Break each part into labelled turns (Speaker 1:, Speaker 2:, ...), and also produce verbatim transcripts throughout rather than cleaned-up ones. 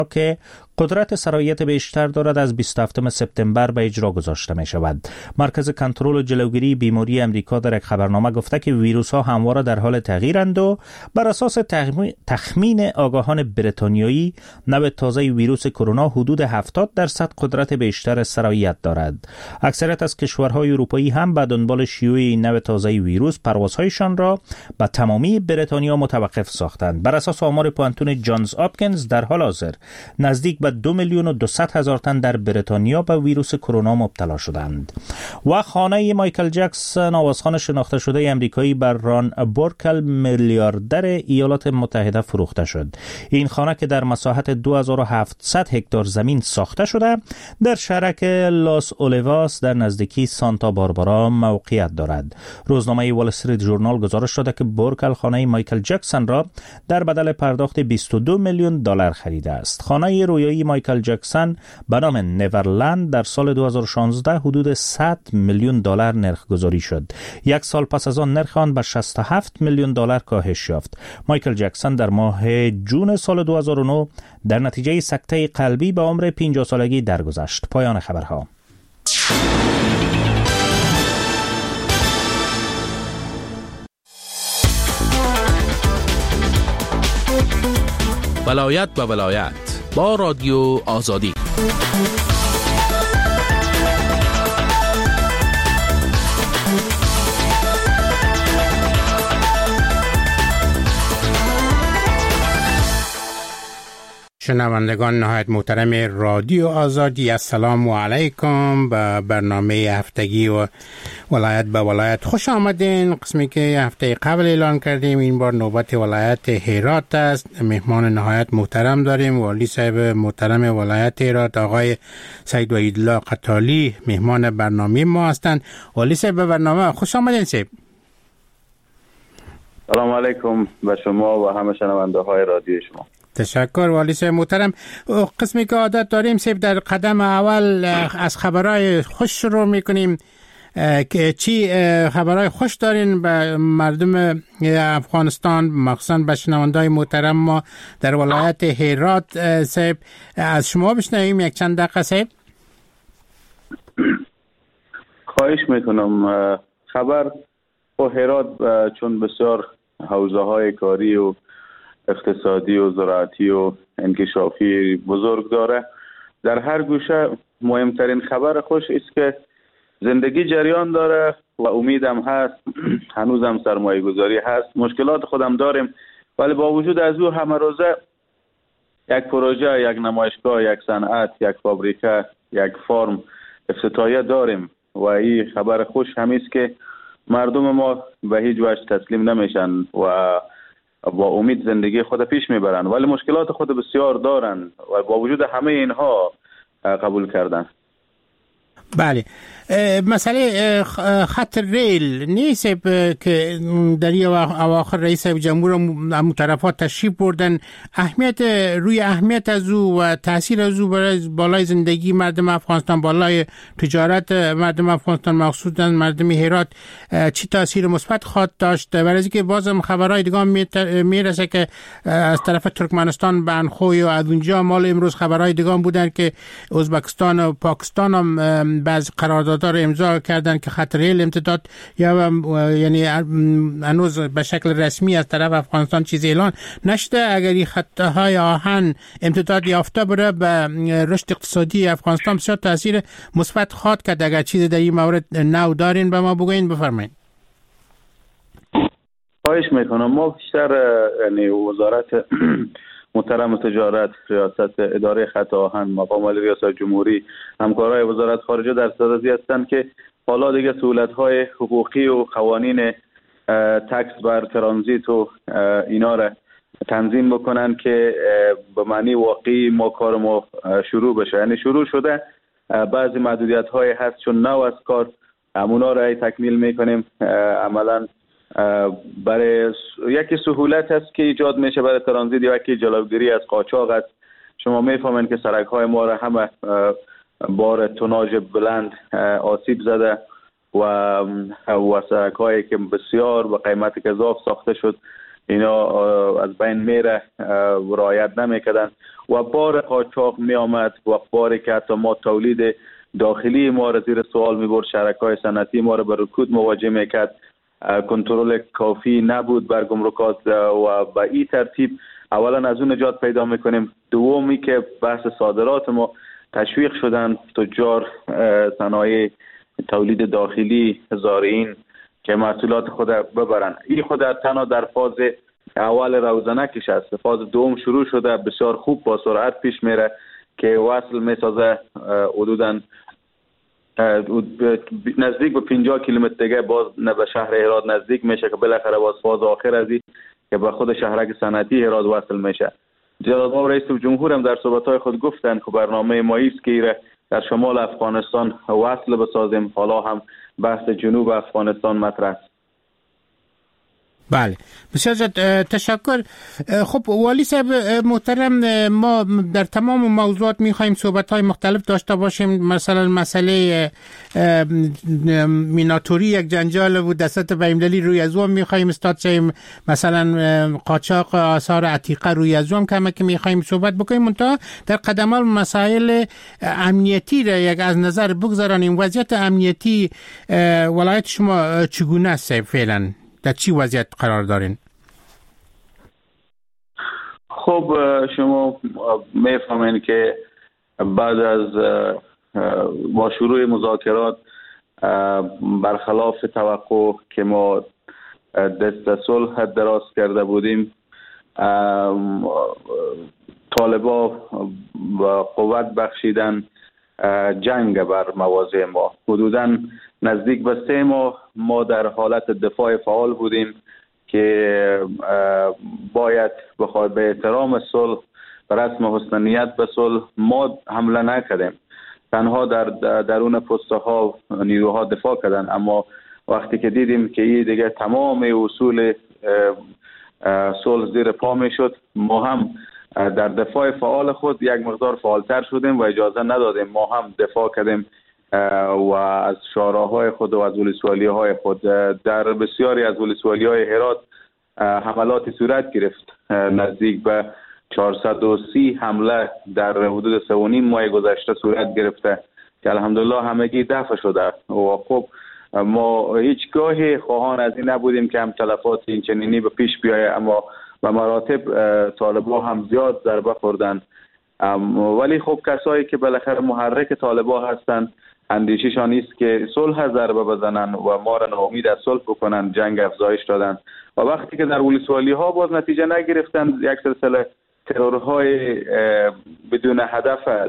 Speaker 1: که قدرت سرایت بیشتر دارد از بیست و هفتم سپتامبر به اجرا گذاشته می شود. مرکز کنترل و جلوگیری بیماری امریکا در یک خبرنامه گفته که ویروس ها همواره در حال تغییرند و بر اساس تخمین آگاهان بریتانیایی نوع تازه ویروس کرونا حدود هفتاد درصد قدرت بیشتر سرایت دارد. اکثریت از کشورهای اروپایی هم به دنبال شیوع این نوع تازه ویروس پروازهایشان را به تمامی بریتانیا متوقف ساختند. بر اساس آمار پوانتون جانز آپکینز در حال حاضر نزدیک به دو میلیون و دویست هزار تن در بریتانیا به ویروس کرونا مبتلا شدند. و خانه مایکل جکسون، آوازخوان شناخته شده امریکایی، بر ران بورکل میلیاردر ایالات متحده فروخته شد. این خانه که در مساحت دو هزار و هفتصد هکتار زمین ساخته شده در شهرک لاس اولیواس در نزدیکی سانتا باربارا موقعیت دارد. روزنامه وال استریت ژورنال گزارش داده که بورکل خانه مایکل جکسون را در بدل پرداخت بیست و دو میلیون دلار خریده است. خانه رویایی مایکل جکسون به نام نیورلند در سال دو هزار و شانزده حدود صد میلیون دلار نرخ گذاری شد. یک سال پس از آن نرخ آن به شصت و هفت میلیون دلار کاهش یافت. مایکل جکسون در ماه جون سال دو هزار و نه در نتیجه سکته قلبی به عمر پنجاه سالگی درگذشت. پایان خبرها.
Speaker 2: ولایت به ولایت با رادیو آزادی.
Speaker 3: شنوندگان نهایت محترم رادیو آزادی، السلام علیکم. به برنامه هفتگی و ولایت به ولایت خوش آمدین. قسمی که هفته قبل اعلان کردیم این بار نوبت ولایت هرات است. مهمان نهایت محترم داریم. والی صاحب محترم ولایت هرات آقای سید وحیدالله قتالی مهمان برنامه ما هستند. والی صاحب به برنامه خوش آمدین. صاحب
Speaker 4: سلام علیکم به شما و همه شنونده های رادیو شما.
Speaker 3: تشکر والی صاحب محترم. قسمی که عادت داریم صاحب در قدم اول از خبرهای خوش شروع میکنیم که چی خبرهای خوش دارین به مردم افغانستان، مخصوصا به شنونده‌های محترم ما در ولایت هرات. صاحب از شما بشنویم یک چند دقیقه. صاحب
Speaker 4: خواهش میکنم. خبر با هرات چون بسیار حوزه های کاری و اقتصادی و زراعتی و انکشافی بزرگ داره، در هر گوشه مهمترین خبر خوش است که زندگی جریان داره و امیدم هست. هنوزم سرمایه گذاری هست. مشکلات خودم داریم ولی با وجود از او همه روزه یک پروژه، یک نمایشگاه، یک صنعت، یک فابریکه، یک فرم افتتاحیه داریم و این خبر خوش همیست که مردم ما به هیچ وجه تسلیم نمیشن و با امید زندگی خود پیش میبرن، ولی مشکلات خود بسیار دارن و با وجود همه اینها قبول کردن.
Speaker 3: بله، مسئله خط ریل نیست که در این اواخر رئیس جمهور هم طرفات تشریف بردن. اهمیت روی اهمیت از او و تاثیر از او برای بالای زندگی مردم افغانستان، بالای تجارت مردم افغانستان مخصوصا مردم هرات چی تاثیر مثبت خواهد داشت؟ برای اینکه بازم خبرهای دیگه میرسه که از طرف ترکمنستان به انخوی و از اونجا مال امروز خبرهای دیگه بودن که ازبکستان و پاکستان هم بعض قراردادها رو امضا کردن که خط ریل امتداد یا یعنی هنوز به شکل رسمی از طرف افغانستان چیزی اعلان نشده. اگر این خطهای آهن امتداد یافته بره به رشد اقتصادی افغانستان بسیار تاثیر مثبت خواهد کرد. اگر چیزی در این مورد نو دارین به ما بگوین، بفرمایید.
Speaker 4: خواهش میکنم. ما بیشتر یعنی وزارت محترم تجارت، ریاست اداره خط آهن، مقام عالی ریاست جمهوری، همکارای وزارت خارجه در صددی هستند که حالا دیگه سهولت‌های حقوقی و قوانین تکس بر ترانزیت و اینا را تنظیم بکنن که به معنی واقعی ما کار ما شروع بشه. یعنی شروع شده، بعضی محدودیت‌های هست چون نو از کار همونا را تکمیل میکنیم. عملاً برای یکی سهولت هست که ایجاد میشه برای ترانزیت، یا یکی جلوگیری از قاچاق است. شما میفهمین که سرک های ما را همه بار توناژ بلند آسیب زده و و سرک هایی که بسیار با قیمت گزاف ساخته شد اینا از بین میره، رعایت نمیکردن. و بار قاچاق می آمد و باری که حتی ما تولید داخلی ما را زیر سوال می برد، شرکای صنعتی ما را به رکود مواجه می کرد، کنترل کافی نبود بر گمرکات و به این ترتیب اولا از اون نجات پیدا میکنیم. دومی که بحث صادرات ما تشویق شدن تجار صنایع تولید داخلی زارعین که محصولات خود ببرن. این خود تنها در فاز اول روزنکش است. فاز دوم شروع شده، بسیار خوب با سرعت پیش میره که وصل میسازه حدوداً نزدیک به پنجاه کیلومتر دیگه باز به شهر هرات نزدیک میشه که بالاخره باز فاز آخر ازی که به خود شهرک صنعتی هرات وصل میشه. جناب رئیس جمهور هم در صحبت‌های خود گفتن که برنامه ما است که در شمال افغانستان وصل بسازیم. حالا هم بحث جنوب افغانستان مطرح است.
Speaker 3: بله، بسیار زیاد تشکر. خب والی صاحب محترم، ما در تمام موضوعات میخوایم صحبت‌های مختلف داشته باشیم. مثلا مسئله میناتوری یک جنجال بود، دستت بیمدلی روی از اون میخوایم استاد شیم، مثلا قاچاق آثار عتیقه روی از اون کمه که میخوایم صحبت بکنیم. منتها در قدم اول مسائل امنیتی را یک از نظر بگذارانیم. وضعیت امنیتی ولایت شما چگونه است فعلا؟ در چی وضعیت قرار دارین؟
Speaker 4: خب شما میفهمین که بعد از با شروع مذاکرات برخلاف توقع که ما دست صلح دراز کرده بودیم، طالبا با قوت بخشیدن جنگ بر مواضع ما. حدوداً نزدیک به سه ماه ما در حالت دفاع فعال بودیم که باید بخواد به احترام صلح و رسم حسن نیت به صلح ما حمله نکردیم، تنها در درون پسته ها نیروها دفاع کردن. اما وقتی که دیدیم که این دیگه تمام اصول صلح زیر پا می شد، ما هم در دفاع فعال خود یک مقدار فعالتر شدیم و اجازه ندادیم. ما هم دفاع کردیم و از شاراهای خود و از ولسوالی‌های خود. در بسیاری از ولسوالی‌های هرات حملاتی صورت گرفت. نزدیک به چهارصد و سی حمله در حدود سه و نیم ماه گذشته صورت گرفته که الحمدلله همگی دفع شده. و خب ما هیچگاه خواهان از این نبودیم که هم تلفات این چنینی به پیش بیایه، اما به مراتب طالبا هم زیاد ضربه خوردن. ولی خب کسایی که بالاخره محرک طالبا هستند اندیششان است که صلح ضربه بزنن و ما را ناامید از صلح بکنن، جنگ افزایش دادن. و وقتی که در ولسوالی ها باز نتیجه نگرفتن، یک سلسله ترورهای بدون هدف،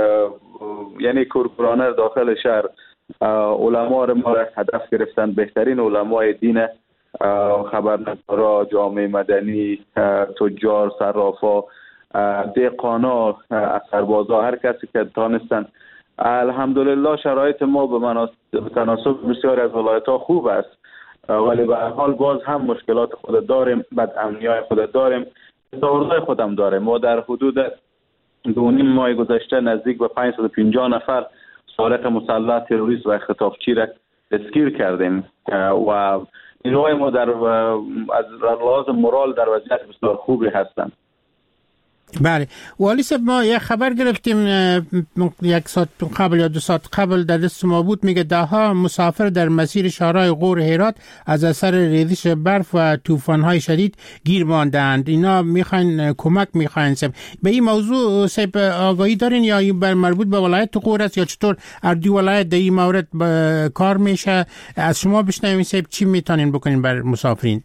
Speaker 4: یعنی کورکورانه داخل شهر علما را ما را هدف گرفتن، بهترین علمای دین، خبرنگارا، جامعه مدنی، تجار، صرافا، دهقانا، سربازا، هر کسی که تانستن. الحمدلله شرایط ما به تناسب بسیار از ولایت‌ها خوب است، ولی به هر حال باز هم مشکلات خود داریم، بد امنیای خود داریم، تظاهرات خودم داریم. ما در حدود دو نیم ماه گذشته نزدیک به پانصد و پنجاه نفر سارق مسلح، تروریست و خطافچی را دستگیر کردیم و نیروهای ما در از لحاظ مورال در وضعیت بسیار خوبی هستند.
Speaker 3: بله والی صاحب، ما یک خبر گرفتیم یک ساعت قبل یا دو ساعت قبل در دست ما بود، میگه ده ها مسافر در مسیر شهرهای غور هرات از اثر ریزش برف و طوفان‌های شدید گیر ماندند. اینا میخواین کمک میخواین صاحب. به این موضوع صاحب آگاهی دارین یا بر مربوط به ولایت غور است یا چطور اردی ولایت در این مورد کار میشه؟ از شما بشنویم صاحب چی میتونین بکنین بر مسافرین؟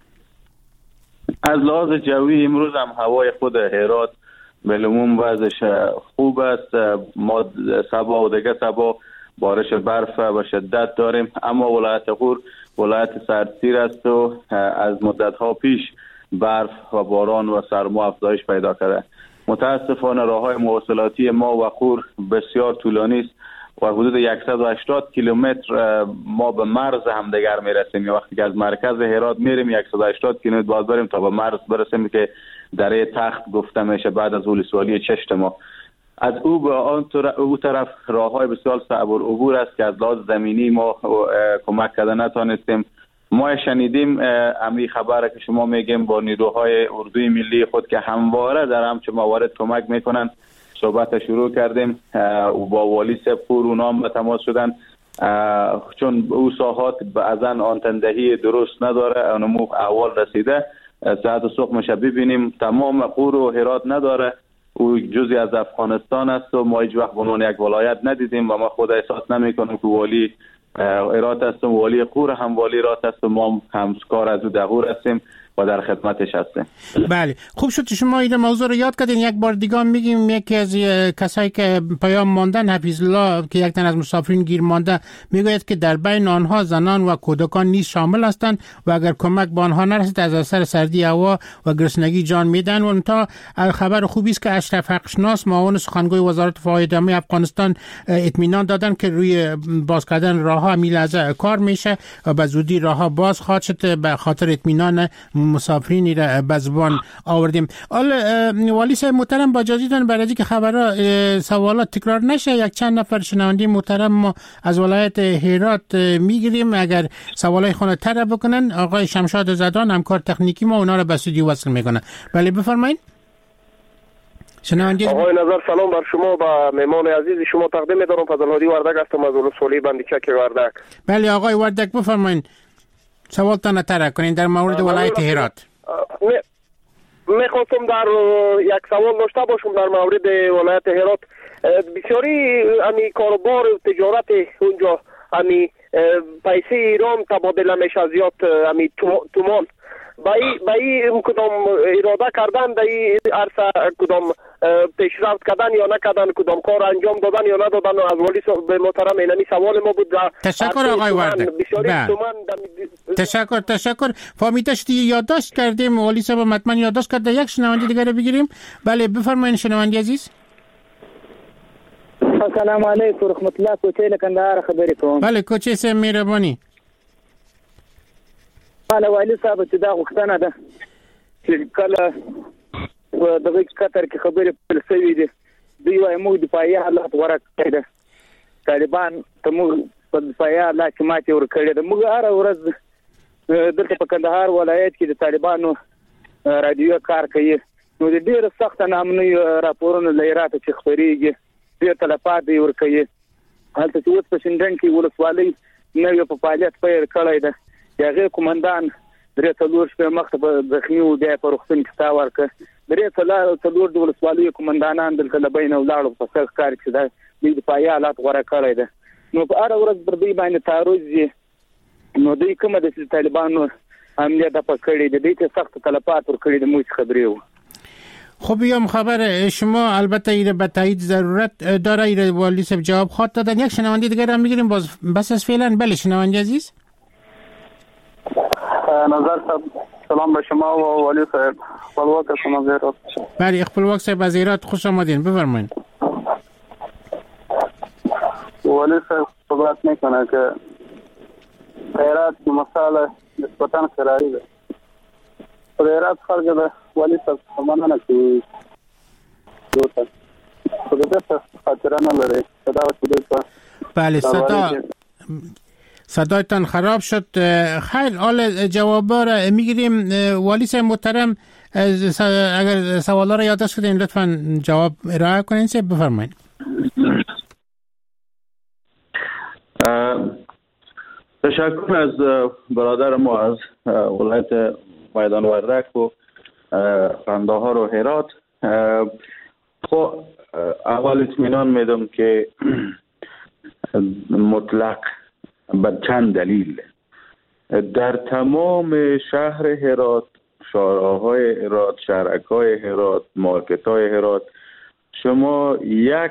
Speaker 4: از لحاظ جوی امروز هم هوای خود هرات بالعموم وضعش خوب است. ما صبح و دیگه صبح بارش برف و شدت داریم، اما ولایت غور ولایت سردسیر است و از مدت‌ها پیش برف و باران و سرما افزایش پیدا کرده. متاسفانه راه‌های مواصلاتی ما و غور بسیار طولانی است و حدود صد و هشتاد کیلومتر ما به مرز همدیگر میرسیم. وقتی که از مرکز هرات میریم صد و هشتاد کیلومتر باید بریم تا به مرز برسیم که دره تخت گفته میشه بعد از ولسوالی چشت ما. از او به آن او طرف راههای بسیار صعب العبور است که از لحاظ زمینی ما کمک کرده نتانستیم ما شنیدیم امری خبره که شما میگیم با نیروهای اردوی ملی خود که همواره در همچه موارد کمک میکنن صحبت شروع کردیم و با والی سپور اونام به تماس شدن چون او ساحات بعضن آن تندهی درست نداره اونمو احوال رسیده ساعت صبح ببینیم تمام قور و هرات نداره او جزی از افغانستان است و ما هیچ وقت به عنوان یک ولایت ندیدیم و ما خود احساس نمیکنیم که والی هرات است و والی قور هم والی هرات است و ما همکار از او دغور هستیم و در خدمتش هستیم.
Speaker 3: بله خوب شد شما این موضوع رو یاد کردین. یک بار دیگه میگیم یکی از کسایی که پیام ماندن حفیظ الله که یک تن از مسافرین گیر مانده میگوید که در بین آنها زنان و کودکان نیز شامل هستند و اگر کمک به آنها نرسید از اثر سردی هوا و گرسنگی جان میدن. و تا خبر خوبی است که اشرف حقشناس معاون سخنگوی وزارت فضای دمی افغانستان اطمینان دادن که روی باز کردن راهها می لحظه کار میشه و به زودی راهها باز خواهد شد. به خاطر اطمینان مسافرینی را به زبان آوردیم. حال والی صاحب محترم با اجازهتون برای اینکه خبرها سوالات تکرار نشه یک چند نفر شنونده محترم ما از ولایت هرات میگیریم اگر سوالای خونه تر بکنن. آقای شمشاد زدان همکار تکنیکی ما اونا را به استودیو وصل میکنه. بله بفرمایید. شنونده
Speaker 5: آقای نظر سلام بر شما و مهمان عزیز شما تقدیم می‌دارم. فضل هادی وردک هستم از ولسوالی بندیچک وردک.
Speaker 3: بله آقای وردک بفرمایید. سوالتان طرح کنین در مورد ولایت هرات.
Speaker 5: میخواستم در یک سوال داشته باشم در مورد ولایت هرات. بسیاری امی کاروبار تجارت اونجا امی پیسه ایران تبادله میشه زیاد امی تومان با این کدام اراده کردن در این عرصه کدام پیشرفت کردن یا نکردن کدام کار انجام دادن یا ندادن و از والی به محترم اینمی سوال ما بود.
Speaker 3: تشکر آقای وردک. تشکر تشکر فهمیده شدی یادداشت کردیم والی صاحب حتما یادداشت کرده. یک شنونده دیگه رو بگیریم. بله بفرمایید شنونده عزیز.
Speaker 6: السلام علیکم و رحمت الله. کوچه لکندهار خبرې کوم.
Speaker 3: بله کوچه صاحب مهرباني.
Speaker 6: مالا والی صاحب چې دا غوښتنه ده چې کله دغه قطر کې خبرې پیل شوې دي دوی وايي موږ دفاعي حالات غوره کړي دي طالبان ته موږ په دفاعي حالات کې ماتې ورکړې ده. موږ هره ورځ دلته په کندهار ولایت کې د طالبانو رادیو کار کوي نو د ډېر سخت نامنوي راپورونه له هراته چې خپرېږي ډېر تلفات دی ورکوي. هلته چې اوس په شینډنډ کې ولسوالۍ نوی په فعالیت پیل کړی ده د هغې قومندان درې څلور شپې مخته په زخمي و بیا په روغتون کې ساه ورکړه. درې څلور د ولسوالیو قومندانان دلته له بینه ولاړو په سر ښکار چې دا دوی دفاعي حالات غوره کړی ده نو په هره ورځ پر دوی باندې تعرض دي نو دوی کومه د طالبانو حمله ده پکړې ده دوی ته سخت تلفات ورکړي د موږ خبرې وو.
Speaker 3: خب بیام خبر شما البته ایره به تایید ضرورت داره. ایره والی صاحب جواب خواهد دادن. یک شنونده دیگر هم میگیریم باز بس از فعلا. بله شنونده عزیز.
Speaker 5: نظر صاحب سلام به شما و والی صاحب. خپلواک شما از هرات.
Speaker 3: بله خپلواک صاحب از هرات خوش آمدین. بفرمایید.
Speaker 5: والی صاحب صحبت میکنه که هرات مسئله نسبتا فراری ده. هرات خارج ده والی صاحب مننه که دوتا خودت خاطره نداره صدا و
Speaker 3: بله صدا صدایتان خراب شد. خیلی حال جوابا را میگیریم. والی صاحب محترم اگر سوالا را یادداشت کردین لطفا جواب ارائه کنین. صاحب بفرمایید.
Speaker 4: تشکر از برادر ما از ولایت میدان وردک و قندهار و هرات. خب اول اطمینان میدم که مطلق به چند دلیل در تمام شهر هرات، شارع‌های هرات، شهرک‌های هرات، مارکت‌های هرات شما یک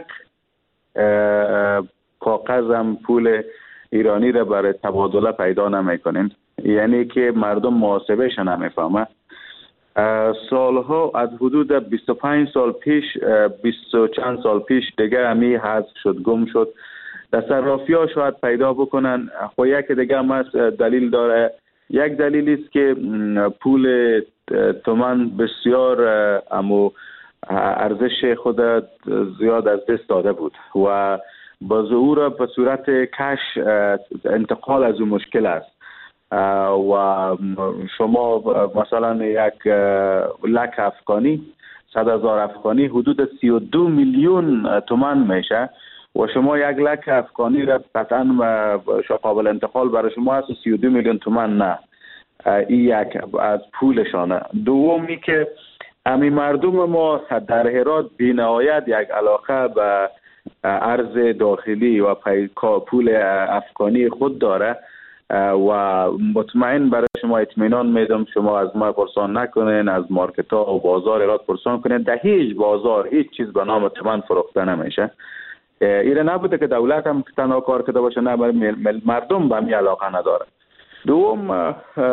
Speaker 4: کاغذم پول ایرانی را برای تبادله پیدا نمی‌کنین. یعنی که مردم محاسبهش نمی‌فهمه. سالها از حدود بیست و پنج سال پیش بیست و چند سال پیش دیگه همی حذف شد، گم شد. تصرفی ها شاید پیدا بکنن. خب یک دیگه هم دلیل داره. یک دلیل است که پول تومان بسیار امو ارزش خود زیاد از دست داده بود و با ظهور به صورت کش انتقال از اون مشکل است. و شما مثلا یک لک افغانی صد هزار افغانی حدود سی و دو میلیون تومان میشه و شما یک لک افغانی را قطعا قابل انتقال برای شما هست سی و دو میلیون تومان نه. این یک از پولشانه. دومی که امی مردم ما در هرات بی‌نهایت یک علاقه به ارز داخلی و پول افغانی خود داره و مطمئن برای شما اطمینان میدم شما از ما پرسان نکنین، از مارکت ها و بازار هرات پرسان کنین، در هیچ بازار هیچ چیز به نام تومان فروخته نمیشه. ایره نبوده که دولت هم تنها کار کرده باشه، نه مردم به می علاقه نداره. دوم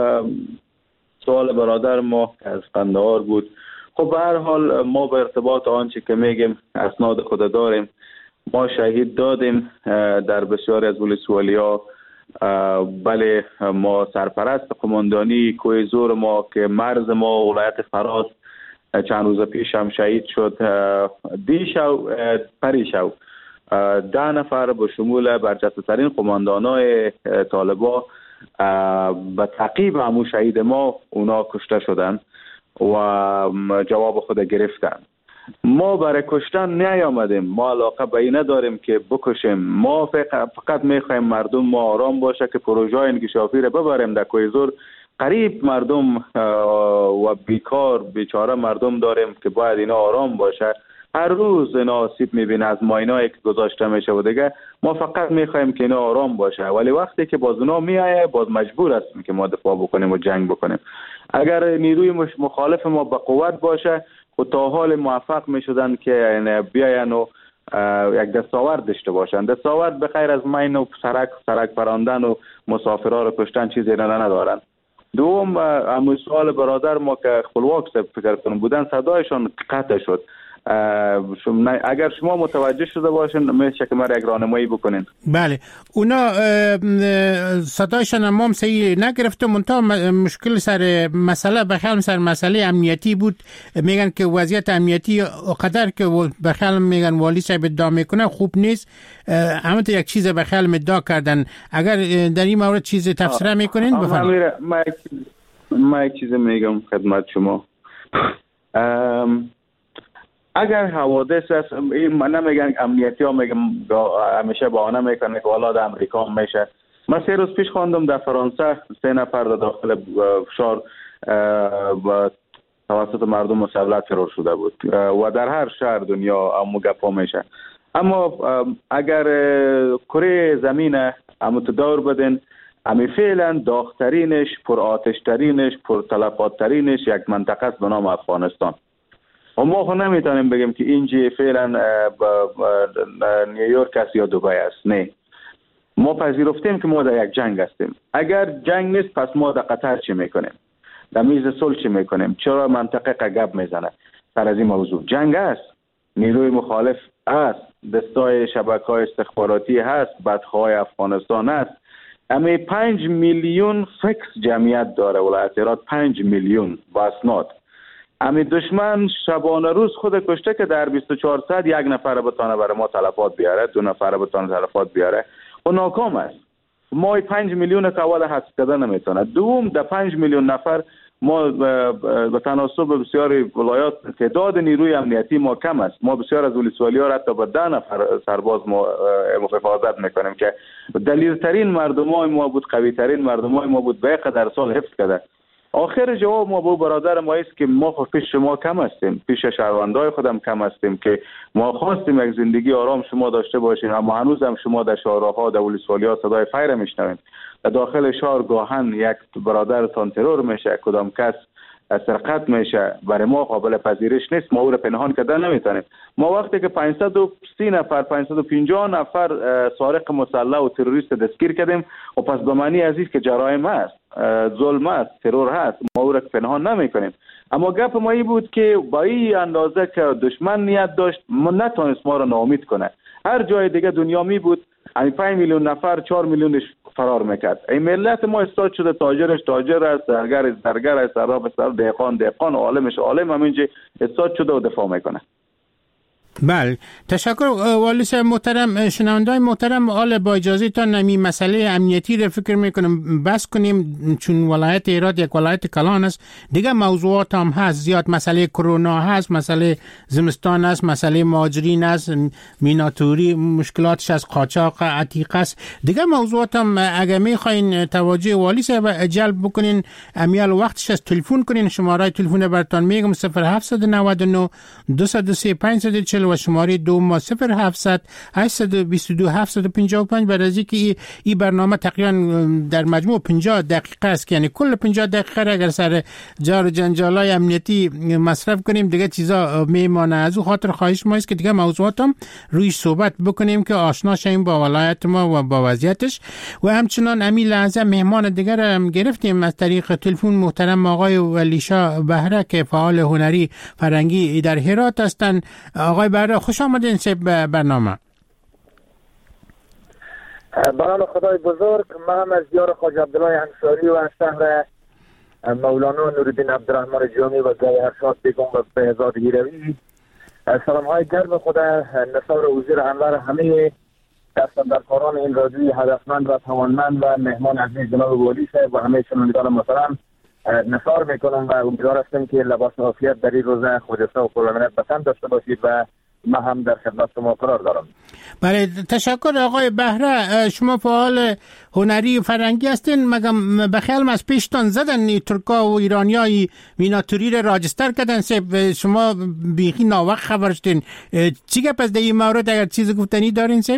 Speaker 4: سوال برادر ما از قندهار بود. خب به هر حال ما به ارتباط آنچه که میگیم اسناد خود داریم. ما شهید دادیم در بسیاری از ولسوالی‌ها. بله ما سرپرست قماندانی کوه زور ما که مرز ما ولایت فراز چند روز پیش هم شهید شد. دیشو پریشو ده نفر به شمول برجسته ترین قماندانای طالبا به تعقیب همون شهید ما اونا کشته شدن و جواب خود گرفتن. ما برای کشتن نیامدیم، ما علاقه به این نداریم که بکشیم. ما فقط میخوایم مردم ما آرام باشه که پروژه انکشافی رو ببریم در کوه زور. قریب مردم و بیکار بیچاره مردم داریم که باید اینا آرام باشه. هر روز اینا آسیب میبینه از ماینایی که گذاشته میشه و دیگه ما فقط میخوایم که اینا آرام باشه. ولی وقتی که باز اونا میایه باز مجبور هستیم که ما دفاع بکنیم و جنگ بکنیم. اگر نیروی مخالف ما به قوت باشه و تا حال موفق میشدن که بیاین و یک دستاورد داشته باشن. دستاورد به غیر از ماین و سرک سرک پراندن و مسافرها رو کشتن چیزی ندارن. دوم همون سوال برادر ما که خپلواک فکر کنم بودن صدایشان قطع شد. اگر شما متوجه شده باشین میشه که ما یک راهنمایی بکنین.
Speaker 3: بله اونا صدایشان هم صحیح نگرفته، منتها مشکل سر مسئله بخیال سر مسئله امنیتی بود. میگن که وضعیت امنیتی اقدر که بخیال میگن والی صاحب ادعا میکنه خوب نیست. همه یک چیز بخیال ادعا کردن. اگر در این مورد چیز تفسیر میکنین بفرمایید.
Speaker 4: ما یک چیز میگم خدمت شما. اگر حوادث است، من نمیگم امنیتی ها میگم همیشه بهانه میکنه که والا در امریکا میشه. من سه روز پیش خواندم در فرانسه سه نفر در داخل شهر توسط مردم مسلح ترور شده بود و در هر شهر دنیا هم گپا میشه. اما اگر کره زمین هم دور بدین امی فعلا داغترینش، پر آتشترینش، پر تلفاتترینش یک منطقه است به نام افغانستان. و ما خود نمیتونیم بگیم که اینجا فعلا نیویورک است یا دبی است. نه، ما پذیرفتیم که ما در یک جنگ هستیم. اگر جنگ نیست پس ما در قطر چی میکنیم؟ در میز صلح چی میکنیم؟ چرا منطقه قگب میزنه سر از این موضوع؟ جنگ است، نیروی مخالف است، دستای شبکه‌های استخباراتی هست، بدخواه افغانستان است. امی پنج میلیون فکس جمعیت داره ولایت هرات، پنج میلیون با اسناد. امی دشمن شبانه روز خود کشته که در بیست و چهار ساعت یک نفر بتونه برای ما تلفات بیاره، دو نفر بتونه تلفات بیاره و ناکام است. ما پنج میلیون کواله حذف کرده نمیتونه. دوم در پنج میلیون نفر ما به تناسب بسیاری ولایات تعداد نیروی امنیتی ما کم است. ما بسیار از ولسوالی‌ها را حتی با ده نفر سرباز ما حفاظت میکنیم که دلیل ترین مردمای ما بود، قوی ترین مردمای ما بود، به قدر سال حفظ کرده. آخر جواب ما با برادر ما است که ما خود پیش شما کم هستیم، پیش شهروندای خودم کم هستیم که ما خواستیم یک زندگی آرام شما داشته باشین، اما هنوز هم شما در شهرها در ولسوالی‌ها صدای فیر میشنوید. در داخل شهر گاهن یک برادرتان ترور میشه، کدام کس سرقت میشه، برای ما قابل پذیرش نیست. ما او را پنهان کردن نمیتونیم. ما وقتی که پانصد و سی نفر پانصد و پنجاه نفر سارق مسلح و تروریست دستگیر کردیم و پس به معنی عزیز که جرایم است، ظلم است، ترور هست، ما او را پنهان نمیکنیم. اما گپ ما این بود که با این اندازه که دشمن نیت داشت ما نتونست ما را ناامید کنه. هر جای دیگه دنیا می بود همین پنج میلیون نفر چهار میلیونش فرار میکرد. این ملت ما استاد شده، تاجرش تاجر است، درگرش درگر است، صراف صراف، دهقان دهقان، عالمش عالم، همینجا استاد شده و دفاع میکنه.
Speaker 3: بله تشکر والی صاحب محترم. شنونده‌های محترم، حالا با اجازه تا نمی مسئله امنیتی رو فکر میکنم بس کنیم، چون ولایت هرات یک ولایت کلان است. دیگه موضوعات هم هست زیاد، مسئله کرونا هست، مسئله زمستان است، مسئله مهاجرین است، میناتوری مشکلاتش از قاچاق عتیق است. دیگه موضوعات هم اگه میخواین توجه والی صاحب جلب بکنین، امیال وقتش از تلفن کنین. شماره تلفن براتون میگم صفر هفت نه نه دو صفر سه پنج چهل و شماره دو ما صفر هفتصد هشتصد و بیست و دو هفتصد و پنجاه و پنج. برای اینکه این ای برنامه تقریبا در مجموع پنجاه دقیقه است، یعنی کل پنجاه دقیقه اگر سر جار جنجالای امنیتی مصرف کنیم دیگه چیزا میمانه. از او خاطر خواهش ما است که دیگه موضوعاتم روی صحبت بکنیم که آشنا شیم با ولایت ما و با وضعیتش. و همچنان امی لحظه مهمان دیگر هم گرفتیم از طریق تلفن، محترم آقای ولیشا بهره که فعال هنری فرهنگی در هرات هستند. آقای بهره خوش آمدین به برنامه.
Speaker 6: برای خدای بزرگ، من هم از دیار خواجه عبدالله انصاری و از شهر مولانا نورالدین عبدالرحمن جامی و گای ارشاد بیگم و بهزاد گیروی سلام های گرم خدا نثار وزیر انور همه دستاندرکاران این رادیوی هدفمند و توانمند و مهمان عزیز جناب والی صاحب و همه شنوندگان محترم نثار میکنم و امیدوار هستم که لباس عافیت در این روزه خودسته و پرامنیت به تن داشته باشید و ما هم در خدمت شما قرار دارم.
Speaker 3: بله تشکر آقای بهره. شما فعال هنری فرهنگی هستین، مگم بخیال از پیشتان زدن ترکا و ایرانیای میناتوری را راجستر کردن، سب شما بیخی ناوقت خبر شدین. چی گپ از این مورد اگر چیز گفتنی دارین سب؟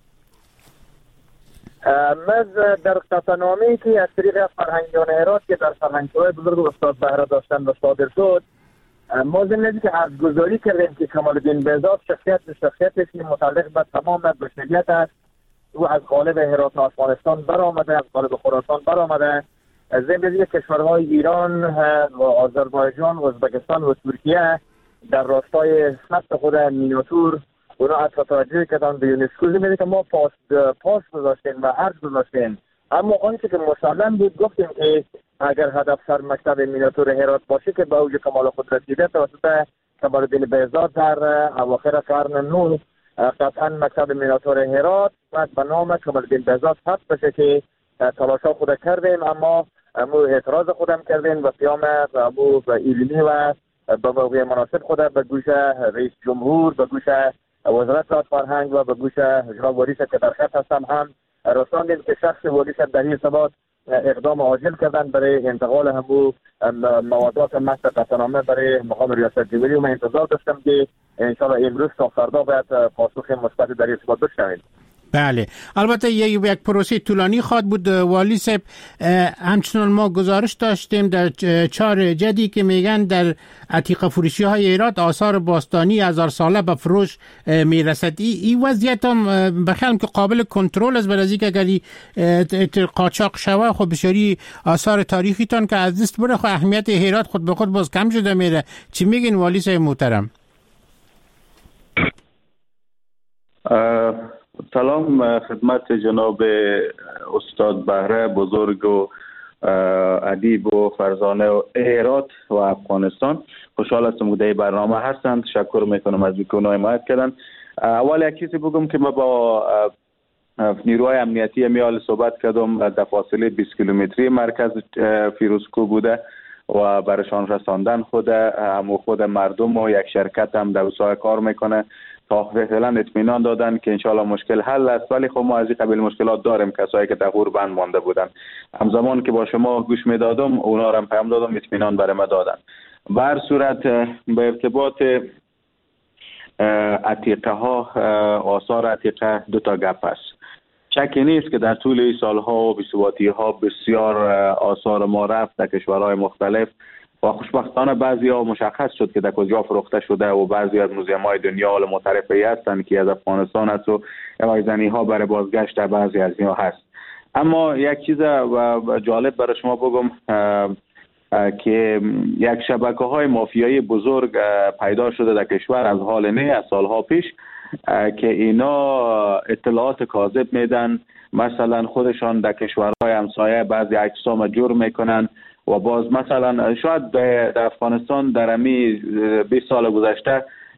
Speaker 6: من در قطعنامه‌ای که از طریق فرهنگیان هرات که در فرهنگ‌های بزرگ استاد بهره داشتن و صادر شد، ما زمینی که از گزاری کردیم که کمال الدین بهزاد شخصیت شخصیتی که متعلق به تمام بشریت است و از قالب هرات و افغانستان برآمده، از قالب خراسان برآمده. زمینی کشورهای ایران و آذربایجان و ازبکستان و ترکیه در راستای ثبت خود میناتور اونا اطلاع توجه کردن به یونسکو. زمینی که ما پاس پاس گذاشتیم و عرض گذاشتیم، اما آنچه که مسلم بود گفتیم که اگر هدف سر مکتب میناتور هرات باشه که به اوج کمال خود رسیده توسط کمال الدین بهزاد در اواخر قرن نو، قطعا مکتب میناتور هرات بعد به نام کمال الدین بهزاد ثبت بشه که تلاشا خود کردیم، اما امو اعتراض خودم کردیم و قیام ابو ایلمی و به موقع مناسب خود به گوش رئیس جمهور، به گوش وزارت فرهنگ و به گوش جناب والی صاحب که در خط هستم هم رساندیم که شخص والی صاحب در این ارتباط اقدام عاجل کردن برای انتقال همو موادات متن قطعنامه برای مقام ریاست جمهوری و من انتظار داشتم که انشاءالله امروز تا فردا باید پاسخ مثبت در این ارتباط بشنویم.
Speaker 3: بله البته یک یک پروسه طولانی خواهد بود والی صاحب. همچنان ما گزارش داشتیم در چهار جدی که میگن در عتیقه فروشی های ایراد آثار باستانی هزار ساله به فروش میرسد. این وضعیت هم بخیالم که قابل کنترل است، برای اینکه اگر قاچاق شوه خب بسیاری آثار تاریخی تان که از دست بره خب اهمیت هرات خود به خود باز کم شده میره. چی میگین والی صاحب محترم؟
Speaker 4: سلام خدمت جناب استاد بهره بزرگ و ادیب و فرزانه و هرات و افغانستان. خوشحال هستم که در برنامه هستند. تشکر میکنم از اینکه اونها حمایت کردن. اول یک چیزی بگم که ما با نیروهای امنیتی میال صحبت کردم در فاصله بیست کیلومتری مرکز فیروزکو بوده و برشان رساندن خود همو خود مردم و یک شرکت هم در سایه کار میکنه تا فعلا اطمینان دادن که انشالله مشکل حل است، ولی خب ما از این قبیل مشکلات داریم. کسایی که در غور بند مانده بودن همزمان که با شما گوش میدادم اونا رو پیام دادم اطمینان برای ما دادن. به هر صورت به ارتباط عتیقه ها آثار عتیقه دو تا گپ است. شکی نیست که در طول این سالها و بی‌ثباتی ها بسیار آثار ما رفت در کشورهای مختلف و خوشبختانه بعضی ها مشخص شد که در کجا فروخته شده و بعضی از موزیم های دنیا حال معترفی هستند که از افغانستان هست و اوایزنی ها برای بازگشت در بعضی از اینها هست. اما یک چیز جالب برای شما بگم که یک شبکه های مافیایی بزرگ پیدا شده در کشور از حال نه از سالها پیش که اینا اطلاعات کاذب میدن، مثلا خودشان در کشورهای همسایه بعضی اجسام جرم میکنن و باز مثلا شاید در افغانستان در امی بیست سال گذشته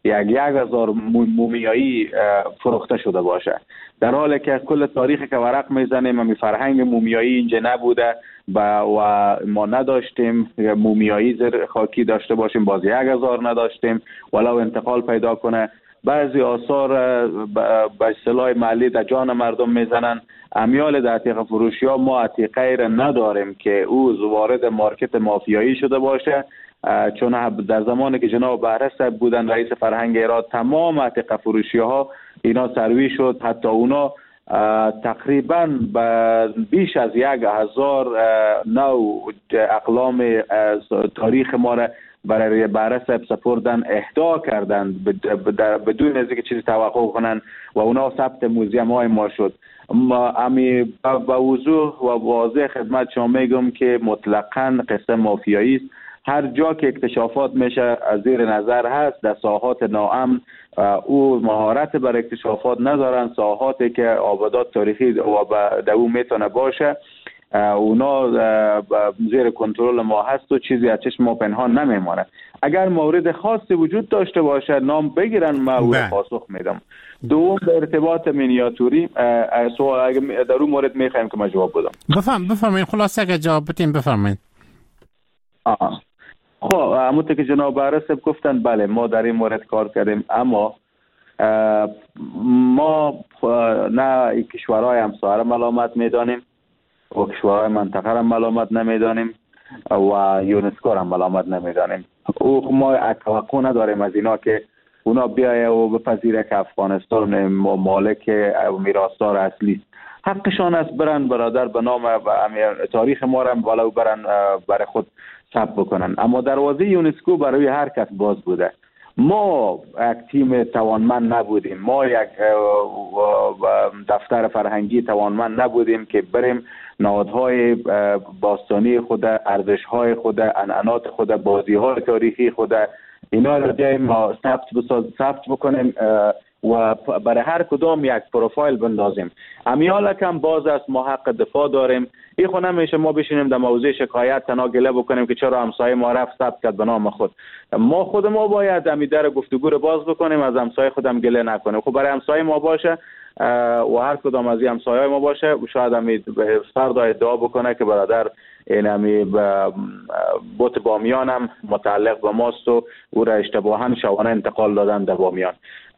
Speaker 4: یک یک هزار مومیایی فروخته شده باشه، در حالی که کل تاریخی که ورق میزنیم امی فرهنگ مومیایی اینجا نبوده و ما نداشتیم مومیایی زیر خاکی داشته باشیم، باز یک هزار نداشتیم ولو انتقال پیدا کنه. بعضی آثار به اصطلاح محلی در جان مردم میزنن. امیال در عتیقه فروشی ها ما عتیقه را نداریم که او وارد مارکت مافیایی شده باشه، چون در زمانی که جناب بهره صاحب بودن رئیس فرهنگ ایران تمام عتیقه فروشی ها اینا سروی شد، حتی اونا تقریبا بیش از یک هزار نو اقلام تاریخ ما را برای بهره صاحب سپردن، اهدا کردن بدون از اینکه چیزی توقع کنن و اونا ثبت موزیم های ما شد. امی با وضوح و واضح خدمت شما میگم که مطلقاً قصه مافیایی است. هر جا که اکتشافات میشه از زیر نظر هست در ساحات ناامن، او مهارت بر اکتشافات ندارن، ساحاتی که آبادات تاریخی و در او میتونه باشه اونا زیر کنترل ما هست و چیزی از چشم ما پنهان نمیمانه. اگر مورد خاصی وجود داشته باشه نام بگیرن، ما او پاسخ میدم. دوم به ارتباط مینیاتوری سوال در اون مورد میخوایم که ما جواب بدم.
Speaker 3: بفهم بفرمایید خلاصه اگه جواب بدین بفرمایید.
Speaker 4: آه. خب همونطور که جناب بهره صاحب گفتن بله ما در این مورد کار کردیم، اما ما نه کشورهای همسایه ملامت میدانیم و کشورهای منطقه را ملامت نمیدانیم و یونسکو را ملامت نمیدانیم. او ما توقع نداریم از اینا که اونا بیایه و بپذیره که افغانستان مالک میراثدار اصلی حقشان است، برن برادر به نام تاریخ ما را ولو برن برای خود ثبت بکنن. اما دروازه یونسکو برای هر کس باز بوده. ما یک تیم توانمند نبودیم، ما یک دفتر فرهنگی توانمند نبودیم که بریم نهادهای باستانی خود، ارزش‌های خود، عنعنات خود، بازی‌های تاریخی خود اینا را بیاییم ما ثبت ثبت بکنیم و برای هر کدام یک پروفایل بندازیم. امیال کم باز است، ما حق دفاع داریم. این خود نمیشه ما بشینیم در موضوع شکایت تنها گله بکنیم که چرا همسایه ما رفت ثبت کرد به نام خود. ما خود ما باید امی در گفتگو رو باز بکنیم، از همسایه خودم گله نکنیم. خب برای همسایه ما باشه و هر کدام از این همسایه ما باشه و شاید امی فرد ادعا بکنه که برادر این امی بوت بامیان هم متعلق به ماست و او را اشتباهاً شوانه انتقال دادن در بامیان.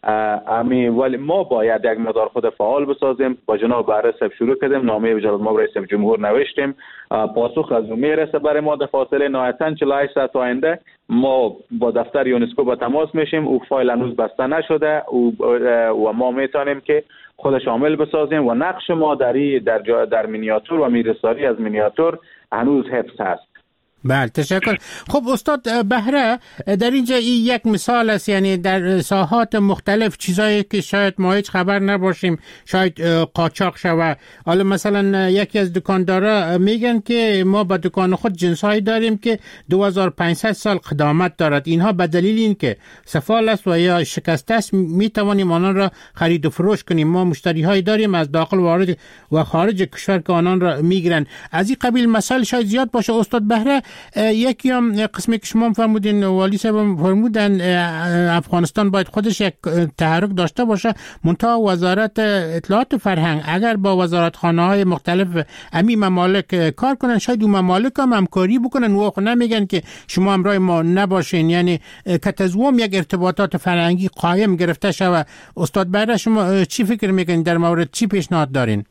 Speaker 4: امی ولی ما باید یک مقدار خود فعال بسازیم. با جناب بهره صاحب شروع کردیم، نامه وزارت ما رئیس جمهور نوشتیم، پاسخ از او میرسه برای ما در فاصله نهایتاً چهل و هشت ساعت آینده ما با دفتر یونسکو با تماس میشیم. او فایل هنوز بسته نشده و ما میتونیم که خود شامل بسازیم و نقش ما در در در مینیاتور و میرساری از مینیاتور هنوز حفظ هست.
Speaker 3: بله تشکر. خب استاد بهره، در اینجا این یک مثال است، یعنی در ساحات مختلف چیزایی که شاید ما هیچ خبر نباشیم شاید قاچاق شود. حالا مثلا یکی از دکاندارا میگن که ما با دکان خود جنسایی داریم که دو هزار و پانصد سال قدامت دارد، اینها به دلیل این که سفال است و یا شکسته است میتوانیم آنان را خرید و فروش کنیم. ما مشتری هایی داریم از داخل وارد و خارج کشور که آنان را میگیرن. از این قبیل مسائل شاید زیاد باشه. استاد بهره، یکی هم قسمی که شما فرمودین، والی صاحب فرمودن افغانستان باید خودش یک تحرک داشته باشه، منتها وزارت اطلاعات و فرهنگ اگر با وزارتخانه‌های مختلف امی ممالک کار کنن شاید اون ممالک هم همکاری بکنن و نمیگن که شما همراه ما نباشین، یعنی کتزوم یک ارتباطات فرهنگی قایم گرفته شود. استاد بهره شما چی فکر میکنین در مورد چی پیشنهاد دارین؟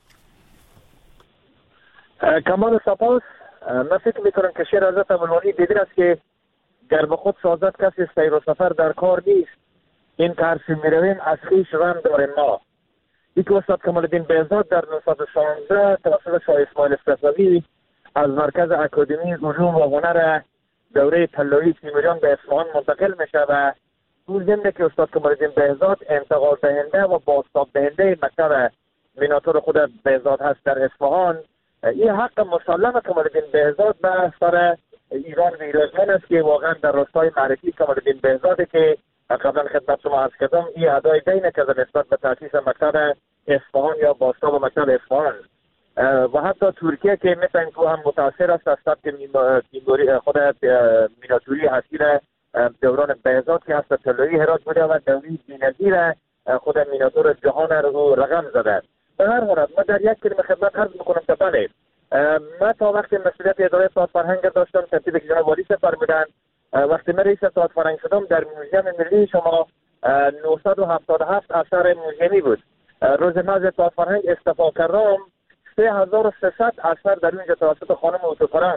Speaker 6: کمال سپاس. من فکر میکنم که شعر حضرت مولانا دیدین است که گر به خود سازد کسی سیر و سفر در کار نیست، این که هر سو میرویم از خویش رم داریم ما. یکی استاد کمال الدین بهزاد در نهصد و شانزده توسط شاه اسماعیل صفوی از مرکز اکادمی علوم و هنر دوره طلایی تیموریان به اصفهان منتقل میشه و اون ضمن که استاد کمال الدین بهزاد انتقال دهنده و بازتاب دهنده مکتب میناتور خود بهزاد هست در اصفهان، این حق مسلم کمال الدین بهزاد به سر ایران ویرجمن است که واقعا در راستای معرفی کمال الدین بهزاده که قبلا خدمت شما عرض کردم این ادای دینه که نسبت به تاسیس مکتب اصفهان یا بازتاب مکتب اصفهان و حتی ترکیه که مثل این هم متاثر است از سبک خود میناتوری اصیل دوران بهزاد که هست طلایی هرات بوده و دوری بی‌نظیر خود میناتور جهان رو رقم زده. به هر حال ما در یک کلمه خدمت عرض میکنم که بله من تا وقتی مسئولیت اداره ساعت فرهنگ داشتم ترتیب که جناب والی فرمودن وقتی من رئیس ساعت فرهنگ شدم در موزیم ملی شما نهصد و هفتاد و هفت اثر موزیمی بود. روز ناز ساعت فرهنگ استعفا کردم سه هزار و سیصد اثر در اونجا توسط خانم اوتوفرنگ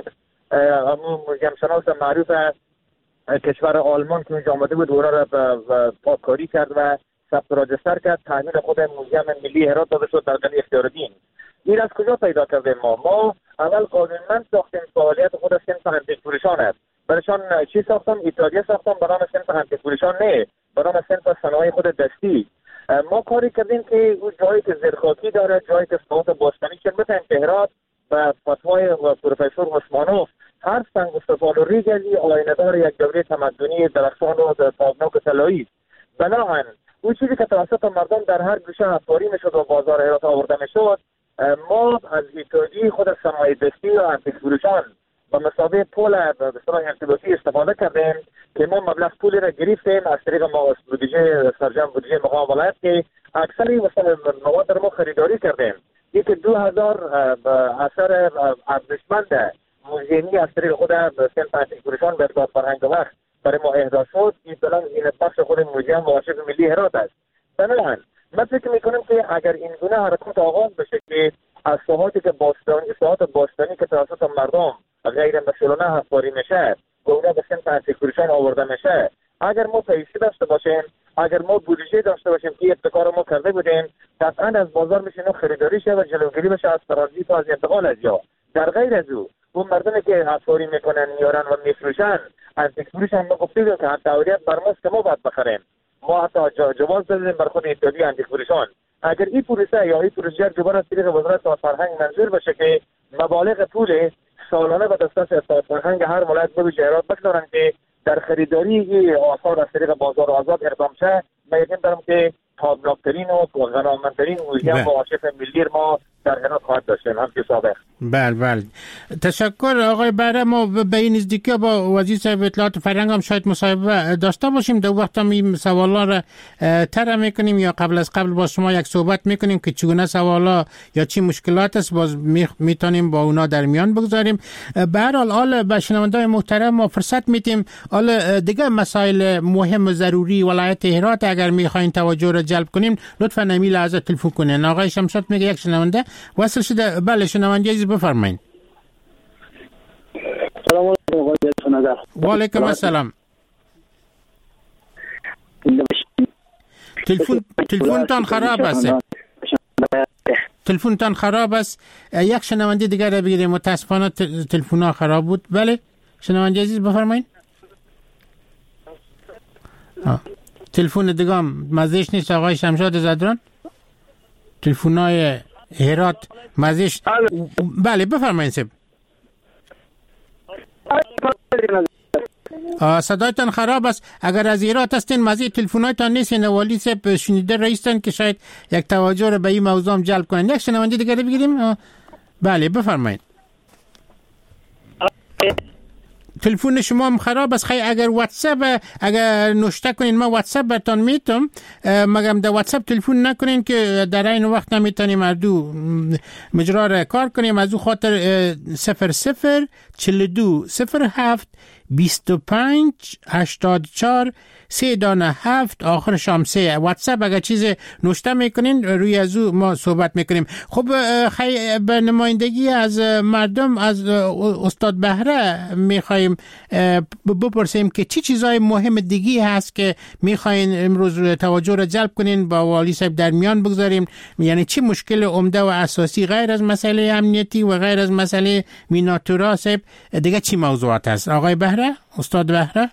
Speaker 6: موزیم شناس معروف کشور آلمان که اونجا آمده بود اونا را پاککاری کرد و ثبت راجستر کرد. تحمیل خود موزیم ملی هرات داده شد در قلعه اختیارالدین. این از کجا پیدا کردیم ما؟ ما اول قانونمند ساختیم فعالیت خود صنف انتیک فروشان است. برایشان چی ساختم؟ ایتالیا ساختم به نام صنف انتیک فروشان، نه به نام صنف صنایع خود دستی. ما کاری کردیم که اون جایی که زرخاکی داره، جایی که صنعت باستانی چون مثلا هرات و فتوای پروفسور عثمانوف هر سنگ و سفال و ریگلی آینه‌دار یک دوره تمدنی درخشان و تابناک طلایی. بنابراین اون چیزی که توسط مردم در هر گوشه افکاری میشد و بازار هرات آورده میشد، ما از ایتالیا خود صنایع دستی و انتیک فروشان با مثابه پول به اصطلاح ارتباطی استفاده کردیم که ما مبلغ پولی را گرفتیم از طریق ما بودجه سرجم بودجه مقام ولایت که اکثری مثلا مواد را ما خریداری کردیم. یکی دو هزار اثر ارزشمند موزیمی از طریق خود صنف انتیک فروشان به ساعت فرهنگ وقت برای ما اهدا شد. این بلان این بخش خود موزیم و آرشیو ملی هرات است. بنابراین من فکر میکنم که اگر این گونه حرکات آغاز بشه که از ساحاتی که باستانی ساحات باستانی که توسط مردم غیر مسئولانه حفاری میشه و اونا به صنف انتیک فروشان آورده میشه، اگر ما پیشی داشته باشیم، اگر ما بودجه داشته باشیم که ابتکار ما کرده بودیم، قطعا از بازار میشه خریداری شه و جلوگیری بشه از ترانزیت و از انتقال از جا. در غیر از او اون مردمی که حفاری میکنن میارن و میفروشن انتیک فروشان ما گفتیم که حتی اوریت بر ماست که ما باید بخریم. ما حتی جواز دادیم بر خود ایتالیا انتیک فروشان. اگر این پروسه یا این پروژه دوباره از طریق وزارت ساعت فرهنگ منظور بشه که مبالغ پول سالانه به دسترس ساعت فرهنگ هر ولایت به جهات بگذارن که در خریداری این آثار از طریق بازار آزاد اقدام شه، من یقین دارم که تابناکترین و غنامندترین موزیم و آرشیو ملی ما در هرات خواهد داشتیم هم که سابق.
Speaker 3: بله بله تشکر آقای بهره. ما به این نزدیکی با وزیر صاحب اطلاعات فرهنگ هم شاید مصاحبه داشته باشیم. در وقت هم این سوالا را طرح میکنیم یا قبل از قبل با شما یک صحبت میکنیم که چگونه سوالا یا چی مشکلات است باز میتونیم با اونا در میان بگذاریم. به هر حال حال به شنوندگان محترم ما فرصت میدیم حال دیگه مسائل مهم و ضروری ولایت هرات اگر میخواین توجه را جلب کنیم لطفا همین لحظه تلفن کنین. آقای شمشاد میگه یک شنونده وصل شده. بله شنونده عزیز بفرمایید.
Speaker 7: سلام علیکم آقای شنونده.
Speaker 3: و علیکم السلام. تلفن تلفنتان خراب است. تلفنتان خراب است. یک شنونده دیگر را بگیریم. متاسفانه تلفن‌ها خراب بود. بله شنونده عزیز بفرمایید. تلفن دیگه مزهش نیست آقای شمشاد زدران. تلفن‌های هرات مزهش. بله بفرمایید سب. صدایتان خراب است. اگر از هرات هستین مزه تلفن‌هایتان نیست. نوالی سب شنیده رئیسن که شاید یک توجه رو به این موضوع جلب کنن. یک شنونده دیگه بگیریم. بله بفرمایید. تلفن شما هم خراب است. خیلی اگر واتساپ اگر نوشته کنین ما واتساپ برتان میتم مگم در واتساپ تلفن نکنین که در این وقت نمیتونیم از دو مجرا را کار کنیم. از او خاطر صفر صفر چل دو صفر هفت بیست و پنج هشتاد و چهار سه دانه هفت آخر شام سه واتساپ اگر چیز نوشته میکنین روی از او ما صحبت میکنیم. خب خیلی به نمایندگی از مردم از استاد بهره میخوایم بپرسیم که چی چیزای مهم دیگی هست که میخواین امروز توجه را جلب کنین با والی صاحب در میان بگذاریم. یعنی چی مشکل عمده و اساسی غیر از مسئله امنیتی و غیر از مسئله میناتورا صاحب دیگه چی موضوعات هست؟ آقای بهره استاد بهره.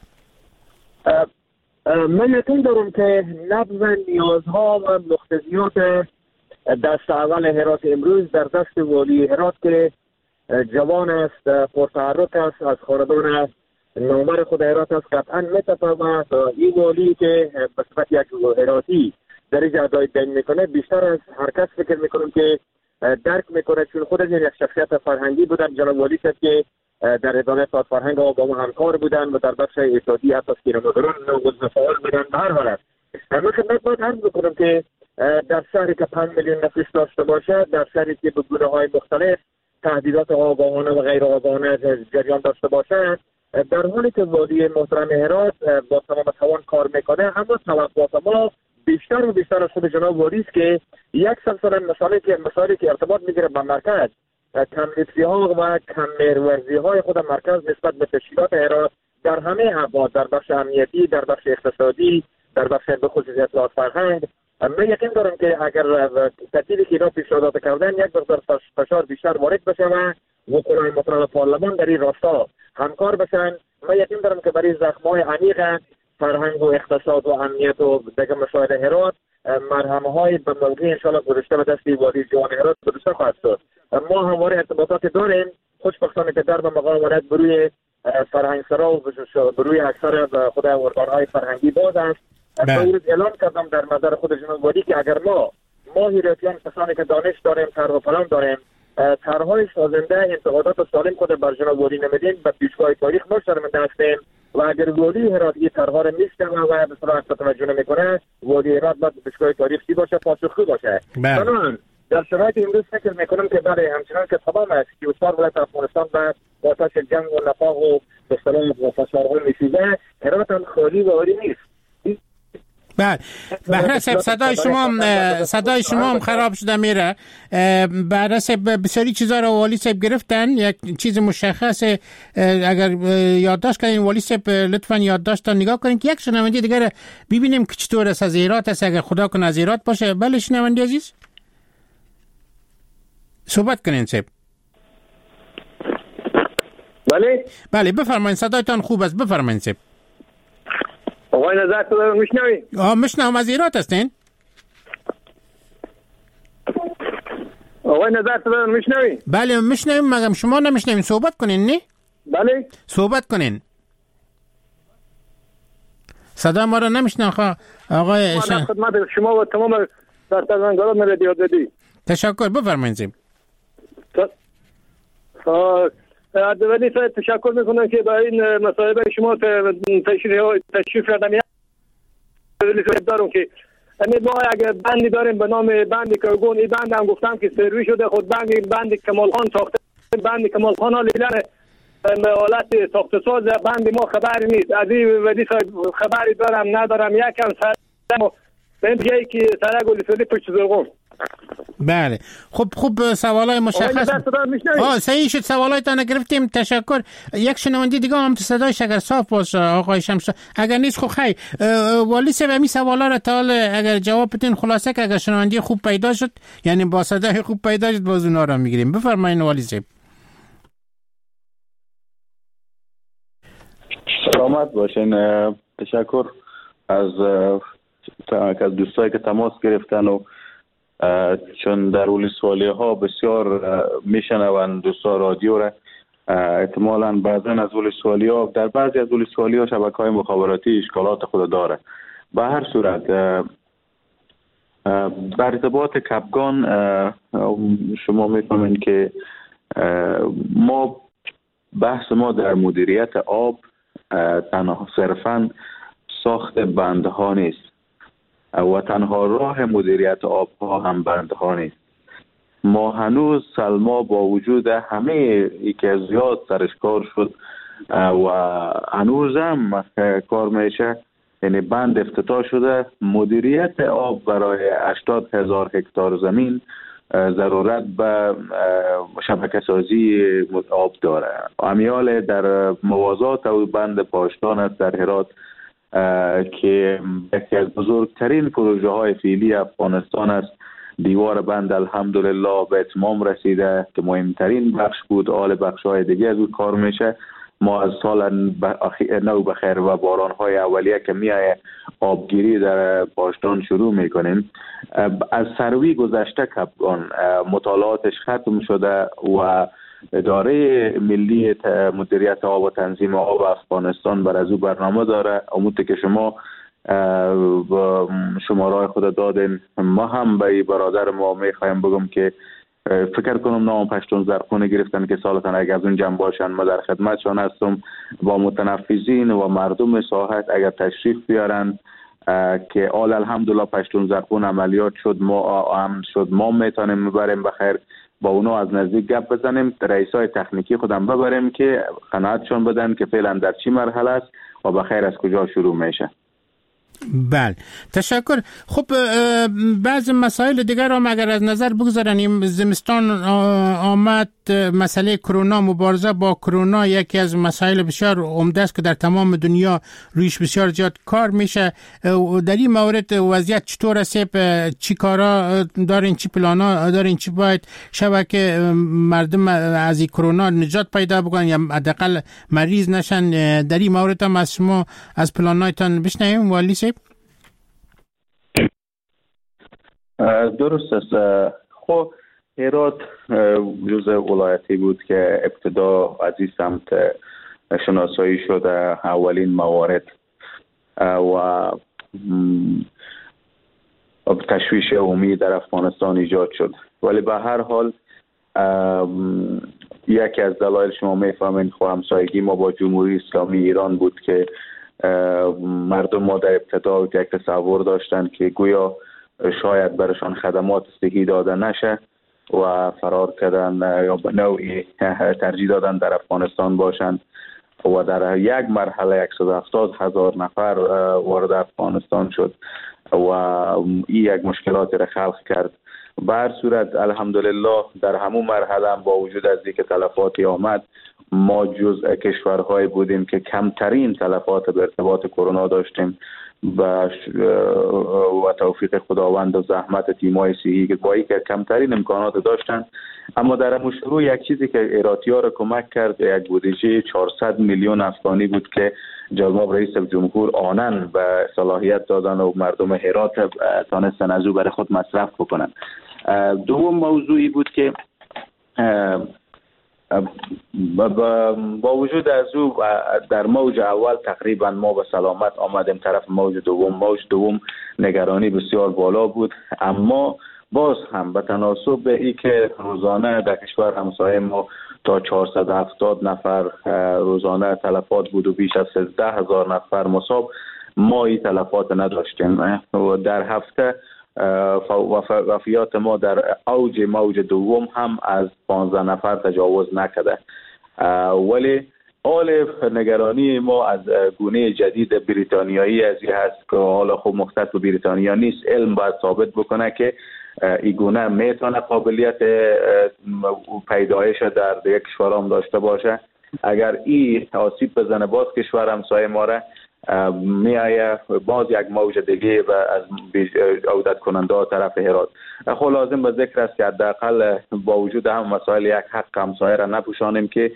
Speaker 6: من یقین دارم که نبض نیازها و مقتضیات دست اول هرات امروز در دست والی هرات که جوان است، پرتحرک است، از خاندان نامور خود هرات است، قطعا میتفاوت این والی که به صفت یک هراتی در اینجا ادای دین میکنه بیشتر از هر کس فکر میکنم که درک میکنه چون خود یک شخصیت فرهنگی بودن جناب والی است که
Speaker 8: در اداره ساعت فرهنگ ها با ما همکار بودن و در بخش اقتصادی حتی سینماگران و فعال بودن. به هر حالت من خدمت باید عرض بکنم که در شهری که پنج میلیون نفوس داشته باشه، در شهری که به گونه های مختلف تهدیدات آگاهانه و غیر آگاهانه جریان داشته باشه، در حالی که وادی محترم هرات با تمام توان کار میکنه، اما توقعات ما بیشتر و بیشتر از خود جناب وادی است که یک سلسله مسائلی که مسائلی که ارتباط میگیره به مرکز، کم‌لطفی ها و کم مهرورزی های خود مرکز نسبت به تشکیلات هرات در همه ابعاد، در بخش امنیتی، در بخش اقتصادی، در بخش به خصوص اطلاعات فرهنگ، من یقین دارم که اگر ترتیبی که اینا پیشنهاد کردن یک مقدار فشار بیشتر وارد بشه و وکلای محترم پارلمان در این راستا همکار بشن، من یقین دارم که برای زخم‌های عمیق فرهنگ و اقتصاد و امنیت و دیگر مسائل هرات مرهم‌های به موقع انشاءالله گذاشته به دست وادی جوان هرات گذاشته خواهد شد. ما همواره ارتباطات داریم، خوشبختانه که در به مقاومت بروی فرهنگسرا و بروی اکثر خود ارگان‌های فرهنگی باز است. من اعلام کردم در نظر خود جناب وادی که اگر ما ما هراتیان کسانی که دانش داریم، طرح و پلان داریم، طرح‌های سازنده انتقادات سالم خود بر جناب وادی نمیدیم، به پیشگاه تاریخ ما شرمنده هستیم و اگر وادی هرات این طرح‌ها را میشکنه و به صورت توجه نمیکنه، وادی هرات باید پیشگاه تاریخ چی باشه، پاسخگو باشه. بنابراین در شرایط امروز فکر میکنم که برای همچنان که تمام است که وسار ولایت افغانستان به آتش جنگ و نفاق و به اصطلاح فشارها میسوزه، هرات هم خالی و عاری نیست.
Speaker 3: بله بهرس صدای شما صدای شما هم خراب شده میره. بهرس بسیاری چیزا رو والی صاحب گرفتن، یک چیز مشخص اگر یادداشت کنین والی صاحب لطفا یادداشت نگاه کنین که یک شنونده دیگه ببینیم که چطور است از هرات است، اگر خدا کنه از هرات باشه. بله شنونده عزیز صحبت کنین صاحب.
Speaker 5: بله
Speaker 3: بله بفرمایید، صدایتان خوب است، بفرمایید صاحب.
Speaker 5: آقای نظر تو میشنوی؟
Speaker 3: آه میشنوم. از هرات هستین؟
Speaker 5: آقای نظر تو میشنوی؟
Speaker 3: بله میشنویم، مگم شما نمیشنوین؟ صحبت کنین. نه
Speaker 5: بله
Speaker 3: صحبت کنین. صدا ما را نمیشنوه آقای
Speaker 5: شما. خدمت شما و تمام دستگاهان رادیو زدی.
Speaker 3: تشکر، بفرمایید.
Speaker 5: ولی تشکر میکنم که با این مصاحبه شما تشریح تشریف کردم. ولی دارم که ما اگر بندی داریم به نام بند کرگون، این بند هم گفتم که سروی شده، خود بند بند کمال خان ساخته، بند کمال خان ها لیلن حالت ساخته ساز بند ما خبری نیست. از این ولی خبری دارم ندارم یکم سرم به جایی که سرک و لیسولی پشت زرگون.
Speaker 3: بله خب خوب سوالای مشخص. آه صحیح شد، سوالایتان گرفتیم. تشکر. یک شنونده دیگه هم تو صدایش اگر صاف باشه آقای شمس، اگر نیست خب خیر والی صاحب همین سوالا رو تا اگر جواب بدین خلاصه که اگر شنونده خوب پیدا شد، یعنی با صدای خوب پیدا شد، باز اونا رو میگیریم. بفرمایید والی صاحب.
Speaker 4: سلامت باشین. تشکر از از دوستایی که تماس گرفتن و چون در ولسوالی ها بسیار میشنوند دوستا رادیو را، احتمالاً بعضا از ولسوالی ها در بعضی از ولسوالی ها شبکه های مخابراتی اشکالات خود داره. به هر صورت در ارتباط کپگان شما میفهمین که ما بحث ما در مدیریت آب تنها صرفاً ساخت بندها نیست و تنها راه مدیریت آبها هم بندها نیست. ما هنوز سلما با وجود همه ای که زیاد سرش کار شد و هنوز هم کار میشه، یعنی بند افتتاح شده، مدیریت آب برای هشتاد هزار هکتار زمین ضرورت به شبکه سازی آب داره. امیال در موازات و بند پاشتان است در هرات که یکی از بزرگترین پروژه های فعلی افغانستان است. دیوار بند الحمدلله به اتمام رسیده که مهمترین بخش بود. آل بخش های دیگه از اون کار میشه. ما از سال نو بخیر و باران های اولیه که میایه آبگیری در پاشتان شروع میکنیم. از سروی گذشته کپگان مطالعاتش ختم شده و اداره ملی مدیریت آب و تنظیم آب افغانستان بر از او برنامه داره. امید که شما شماره خود دادین، ما هم به برادر ما میخوایم بگم که فکر کنم نام پشتون زرخونه گرفتن که سالتان اگر از اون جمع باشن. ما در خدمتشان هستم با متنفذین و مردم ساحت اگر تشریف بیارن که آل الحمدلله پشتون زرخون عملیات شد، ما هم شد، ما میتونیم ببریم بخیر با اونا از نزدیک گپ بزنیم، رئیسای تکنیکی خودم ببریم که قناعتشون بدن که فعلا در چی مرحله است و بخیر از کجا شروع میشه.
Speaker 3: بله تشکر. خب بعض مسائل دیگر هم اگر از نظر بگذاریم، زمستان آمد، مسئله کرونا، مبارزه با کرونا یکی از مسائل بسیار عمده است که در تمام دنیا رویش بسیار زیاد کار میشه. در این مورد وضعیت چطور است؟ چی کارا دارین، چی پلانا دارین، چی باید شود که مردم از این کرونا نجات پیدا بکنن یا حداقل مریض نشن؟ در این مورد هم از شما از پلانایتان بشنویم والی صاحب.
Speaker 4: درست است. خب هرات جزء ولایتی بود که ابتدا از این سمت شناسایی شده، اولین موارد و تشویش عمومی در افغانستان ایجاد شد. ولی به هر حال یکی از دلایل شما میفهمین خو همسایگی ما با جمهوری اسلامی ایران بود که مردم ما در ابتدا یک تصور داشتن که گویا شاید برشان خدمات صحی داده نشه و فرار کردن یا به نوعی ترجیح دادن در افغانستان باشند و در یک مرحله صد و هفتاد هزار نفر وارد افغانستان شد و این یک مشکلات را خلق کرد. به هر صورت الحمدلله در همون مرحله هم با وجود از اینکه تلفاتی آمد، ما جزء کشورهای بودیم که کمترین تلفات به ارتباط کرونا داشتیم و توفیق خداوند و زحمت تیمای صحی که با اینکه کمترین امکانات داشتن، اما در همون شروع یک چیزی که ایراتی‌ها را کمک کرد یک بودجه چهارصد میلیون افغانی بود که جناب رئیس جمهور آنن به صلاحیت دادن و مردم هرات تانستن از او برای خود مصرف بکنن. دوم موضوعی بود که با وجود از او در موج اول تقریبا ما به سلامت آمدیم، طرف موج دوم موج دوم نگرانی بسیار بالا بود، اما باز هم به تناسب ای که روزانه در کشور همسایه ما تا چهارصد و هفتاد نفر روزانه تلفات بود و بیش از سیزده هزار نفر مصاب، ما این تلفات نداشتیم و در هفته وفیات ما در اوج موج دوم هم از پانزده نفر تجاوز نکرده. ولی حال نگرانی ما از گونه جدید بریتانیایی از این هست که حالا خب مختص به بریتانیا نیست، علم باید ثابت بکنه که این گونه میتونه قابلیت پیدایش در دیگه کشور هم داشته باشه. اگر این آسیب بزنه باز کشور همسایه ما را می آید باز یک موج دیگه و از عودت کننده ها طرف هرات. خب لازم به ذکر است که حداقل با وجود هم مسائل یک حق همسایه را نپوشانیم که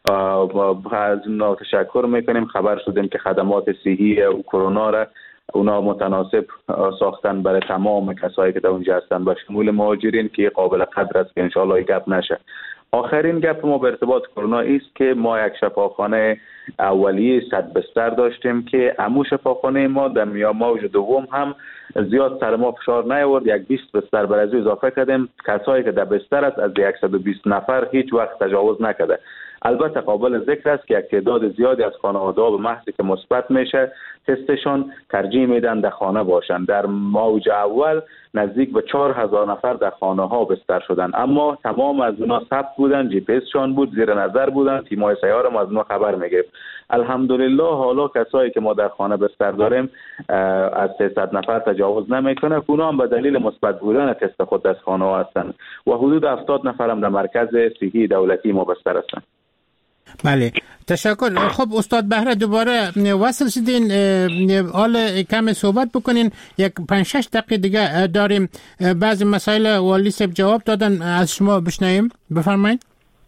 Speaker 4: از اونا تشکر میکنیم. خبر شدیم که خدمات صحی و کرونا را اونا متناسب ساختن برای تمام کسایی که در اونجا هستن به شمول مهاجرین که قابل قدر است که انشاءالله گپ نشه. آخرین گپ ما به ارتباط کرونا است که ما یک شفاخانه اولیه صد بستر داشتیم که همون شفاخانه ما در موج دوم هم زیاد سر ما فشار نیاورد، یک بیست بستر بر از اضافه کردیم. کسایی که در بستر است از صد و بیست نفر هیچ وقت تجاوز نکرده. البته قابل ذکر است که یک تعداد زیادی از خانواده‌ها به محض که مثبت میشه تستشون ترجیح میدن در خانه باشن. در موج اول نزدیک به چهار هزار نفر در خانه ها بستر شدن، اما تمام از اونا ثبت بودن، جی پی اس شان بود، زیر نظر بودن، تیم‌های سیاره ما از اونا خبر میگرفت. الحمدلله حالا کسایی که ما در خانه بستر داریم از سیصد نفر تجاوز نمیکنه. اونا هم به دلیل مثبت بودن تست خود از خانه ها هستن و حدود هفتاد نفر هم در مرکز صحی دولتی ما بستر هستن.
Speaker 3: بله تشکر. خب استاد بهره دوباره وصل شدین، حال کم صحبت بکنین، یک پنج شش دقیقه دیگه داریم. بعضی مسائل والی صاحب جواب دادن، از شما بشنویم، بفرمایید.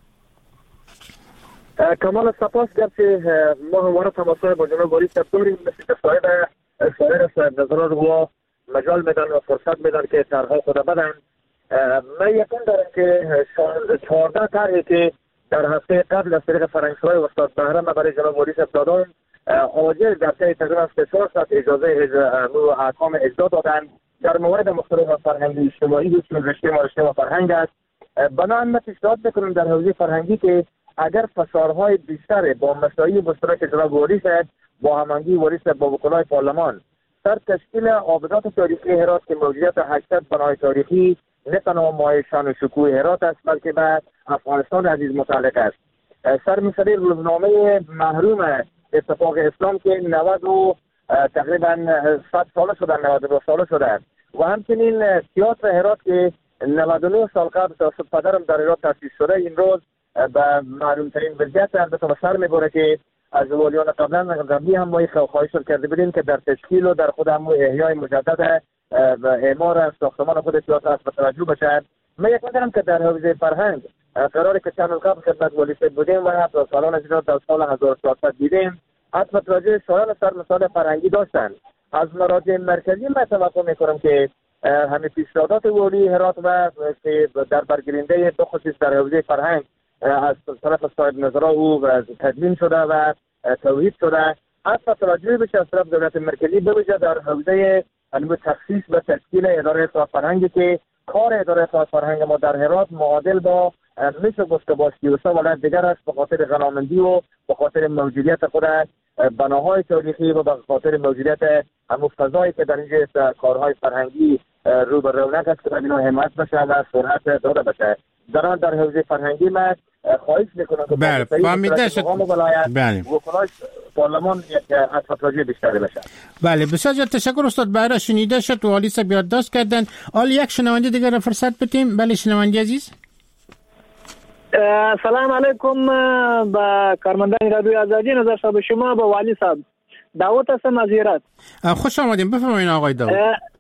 Speaker 8: کمال سپاس گرچه ما همواره تماسای با جناب والی صاحب داریم، مثل که صاحب سایر صاحب نظرات رو مجال میدن و فرصت میدن که طرحهای خود بدن. من یقین دارم که چهارده طرحی که در هفته قبل از طریق فرنگسرای استاد بهره ما برای جناب والی صاحب دادن حاضر در طی تقریبا سه چهار ساعت اجازه نور و احکام اجرا دادن در موارد مختلف فرهنگی اجتماعی بود که رشته ما رشته ما فرهنگ است. بنابراین من پیشنهاد میکنم در حوزه فرهنگی که اگر فشارهای بیشتر با مساعی مشترک جناب والی صاحب با هماهنگی والی صاحب با وکلای پارلمان سر تشکیل آبادات تاریخی هرات که موجودیت هشتصد بنای تاریخی نه تنها مایه شان و شکوه هرات است بلکه به افغانستان عزیز متعلق است. سر مثل روزنامه محروم اتفاق اسلام که نود و تقریبا صد ساله شده، نود و دو ساله شده و همچنین تئاتر هرات که نود و نه سال قبل توسط پدرم در هرات تأسیس شده این روز به معلوم ترین وضعیت البته به سر میبره که از والیان قبلا قبلی هم ما خواهش کرده بودیم که در تشکیل و در خود هم احیای مجدد و اعمار ساختمان خود تئاتر است توجه بشه. من یک می‌دونم که در حوزه فرهنگ قراره که چند قبل خدمت والی صاحب بودیم و حتی سالان اجرا در سال هزار و چهارصد دیدیم حتی متوجه شورای سر مثال فرهنگی داشتن. از مراجع مرکزی من توقع میکنم که همه پیشنهادات والی هرات و که در برگیرنده دو خصوص در حوزه فرهنگ از طرف صاحب نظرها او تدوین شده و توحید شده حتی توجه بشه از طرف دولت مرکزی بویژه در حوزه انو تخصیص و تشکیل اداره اطلاعات فرهنگی که کار اداره اطلاعات فرهنگ ما در هرات معادل با میشه گفت که با سی و سه ولایت دیگر است به خاطر غنامندی و به خاطر موجودیت خود بناهای تاریخی و به خاطر موجودیت همون فضایی که در اینجا کارهای فرهنگی رو به رونق است که اینا حمایت بشه و سرعت داده بشه. در آن در حوزه فرهنگی من خواهش میکنم که
Speaker 3: بله فهمیده شد
Speaker 8: بله وکلای پارلمان یک اطلاعی بیشتری بشه.
Speaker 3: بله بسیار زیاد تشکر استاد بهرا، شنیده شد و والی صاحب یادداشت کردن. حالا یک شنونده دیگر را فرصت بدیم. بله شنونده عزیز.
Speaker 9: سلام علیکم با کارمندان رادیوی آزادی، نظر صاحب شما با والی صاحب دعوت هستم از هرات.
Speaker 3: خوش آمدیم، بفرمایید آقای داوود.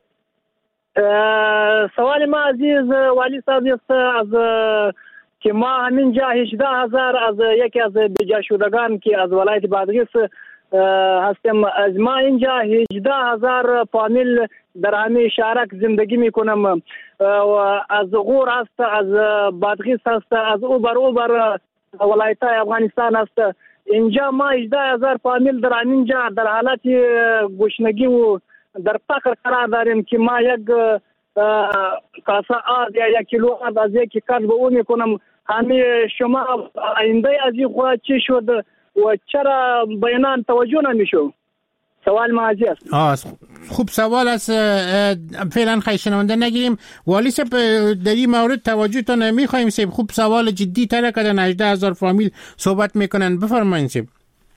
Speaker 9: سوال ما عزیز والی صاحب است از که ما همینجا هجده هزار از یکی از بیجا شدگان که از ولایت بادغیس هستم، از ما اینجا هجده هزار فامیل در همین شهرک زندگی میکنم و از غور هست، از بادغیس هست، از اوبر اوبر ولایت افغانستان هست. اینجا ما هجده هزار فامیل در همینجا در حالت گشنگی و در فقر قرار داریم که ما یک کاسه آب یا یک کیلو آب از یک کارت به اون میکنم. همین شما آینده از این خواهد چی شد و چرا بیانان توجه نمیشو؟ سوال ما عزیز است.
Speaker 3: خوب سوال است، فعلا خیلی شنونده نگیریم. والی صاحب در این مورد توجه تا نمیخوایم صاحب، خوب سوال جدی تر کردن. هجده هزار فامیل صحبت میکنن، بفرمایید صاحب.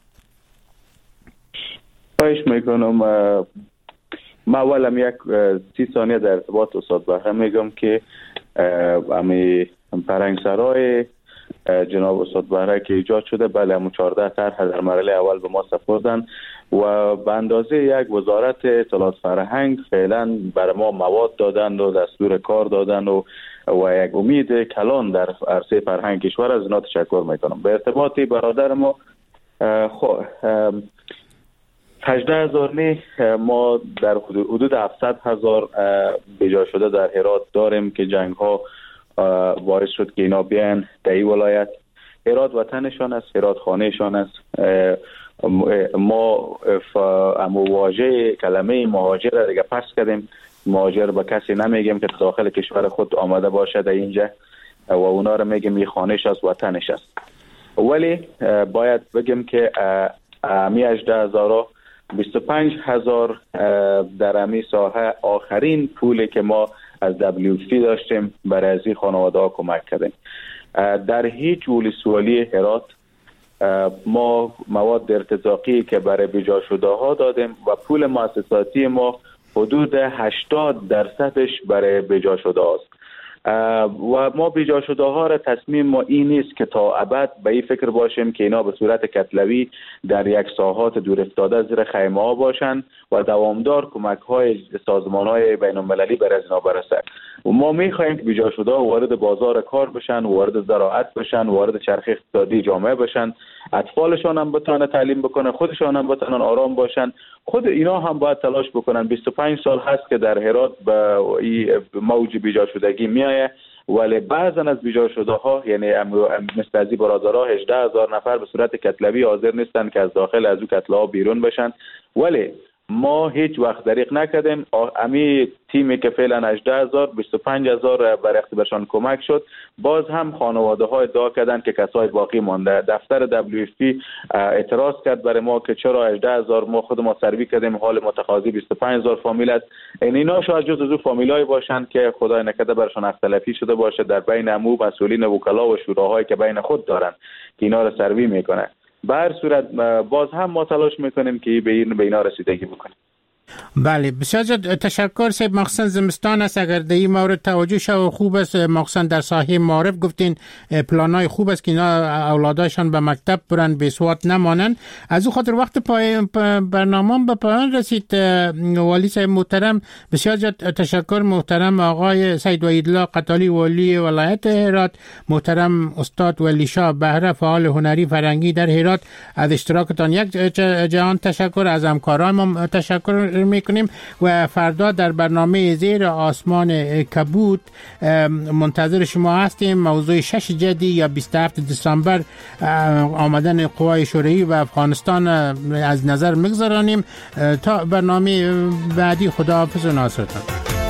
Speaker 4: خواهش میکنم. ما اولم یک سی ثانیه در ارتباط استاد بهرا میگم که امی فرهنگ سرای جناب استاد بهرا که ایجاد شده، بله همون چهارده طرح در مرحله اول به ما سپردن و به اندازه یک وزارت اطلاعات فرهنگ فعلا بر ما مواد دادن و دستور کار دادن و و یک امید کلان در عرصه فرهنگ کشور. از اینا تشکر میکنم. به ارتباط برادر ما خب هجده هزار نه، ما در حدود هفتصد هزار بجا شده در هرات داریم که جنگ ها باعث شد که اینا بیان در این ولایت. هرات وطنشان است، هرات خانهشان است. ما واژه کلمه مهاجر را دیگه پس کردیم. مهاجر به کسی نمیگیم که داخل کشور خود آمده باشه در اینجا و اونا را میگیم این خانهش است، وطنش است. ولی باید بگیم که امی هجده هزار بیست و پنج هزار در امی ساحه آخرین پولی که ما از دبلیو سی داشتیم برای از این خانواده ها کمک کردیم. در هیچ ولسوالی هرات ما مواد ارتزاقی که برای بیجا شده ها دادیم و پول مؤسساتی ما حدود هشتاد درصدش برای بیجا شده است و ما بیجا شده ها را تصمیم ما این نیست که تا ابد به این فکر باشیم که اینا به صورت کتلوی در یک ساحات دور افتاده زیر خیمه ها باشن و دوامدار کمک های سازمان های بین المللی بر از اینا برسه. و ما میخوایم که بیجا شده ها وارد بازار کار بشن، وارد زراعت بشن، وارد چرخه اقتصادی جامعه بشن، اطفالشان هم بتونن تعلیم بکنن، خودشان هم بتونن آرام باشن، خود اینا هم باید تلاش بکنن. بیست و پنج سال هست که در هرات به موج بیجا شدگی میایه، ولی بعضن از بیجا شده ها یعنی مثل از این برادرها هجده هزار نفر به صورت کتلوی حاضر نیستن که از داخل از او کتله ها بیرون بشن. ولی ما هیچ وقت دریغ نکردیم. امی تیمی که فعلا هجده هزار بیست و پنج هزار برای برشان کمک شد. باز هم خانواده های ادعا کردن که کسای باقی مانده. دفتر دبلیو اف پی اعتراض کرد برای ما که چرا هجده هزار، ما خود ما سروی کردیم، حال متقاضی بیست و پنج هزار فامیل است. این اینا شاید جز از فامیلای باشند که خدای نکرده برشان اختلافی شده باشه در بین عمو مسئولین وکلا و شوراهایی که بین خود دارن که اینا رو سروی میکنه. به هر صورت باز هم ما تلاش میکنیم که به این به اینا رسیدگی بکنیم.
Speaker 3: بله بسیار تشکر صاحب. مخصوصا زمستان است، اگر در این مورد توجه شد خوب است. مخصوصا در ساحه معارف گفتین پلانای خوب است که اینا اولاداشان به مکتب برن به سواد نمانن. از او خاطر وقت پای برنامه به پایان رسید. والی صاحب محترم بسیار تشکر. محترم آقای سید وحیدالله قتالی والی ولایت هرات، محترم استاد ولی شاه بهره فعال هنری فرهنگی در هرات، از اشتراکتان یک جهان تشکر. از همکاران تشکر میکنیم و فردا در برنامه زیر آسمان کبود منتظر شما هستیم. موضوع شش جدی یا بیست و هفتم دسامبر آمدن قوای شوروی و افغانستان از نظر میگذارانیم. تا برنامه بعدی خداحافظ و ناصرتان.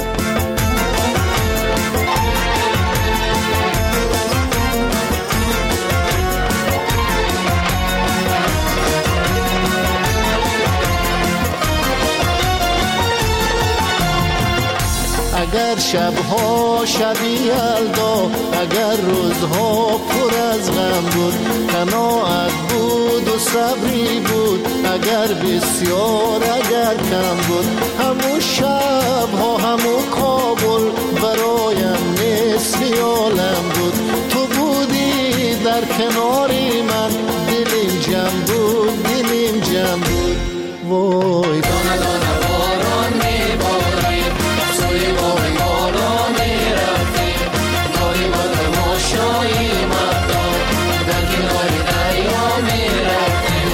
Speaker 10: اگر شبها شبی یلدا، اگر روزها پر از غم بود، قناعت بود و صبری بود، اگر بسیار اگر کم بود، همون شبها همون کابل برایم نصف عالم بود. تو بودی در کناری من، دلیم جمع بود دلیم جمع بود. وای دانه دانه باران میباریم، سوی بای بالا میرفتیم، کاری با تماشایی مردم در کنار دریا میرفتیم.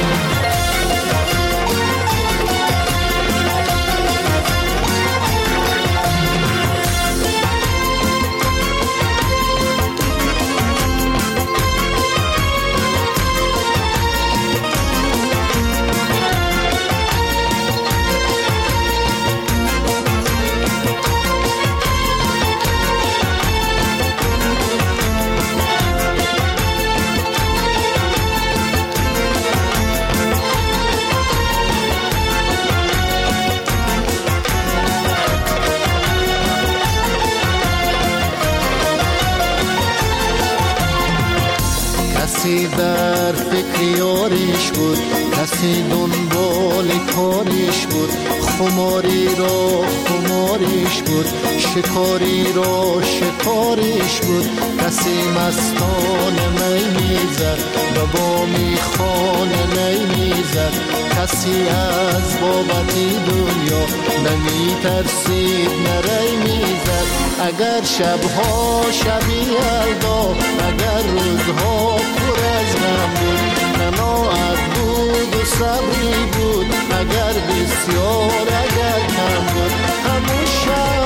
Speaker 10: کسی در فکر یاریش بود، کسی دنبال کاریش بود، خماری را خماریش بود، شکاری را شکاریش بود. کسی مستان می میزد و با میخانه نی میزد، کسی از بابتی دنیا نمی ترسید نری میزد. اگر شبها شبی یلدا، اگر روزها پر از غم بود، قناعت بود و صبری بود، اگر بسیار اگر کم بود، همون شب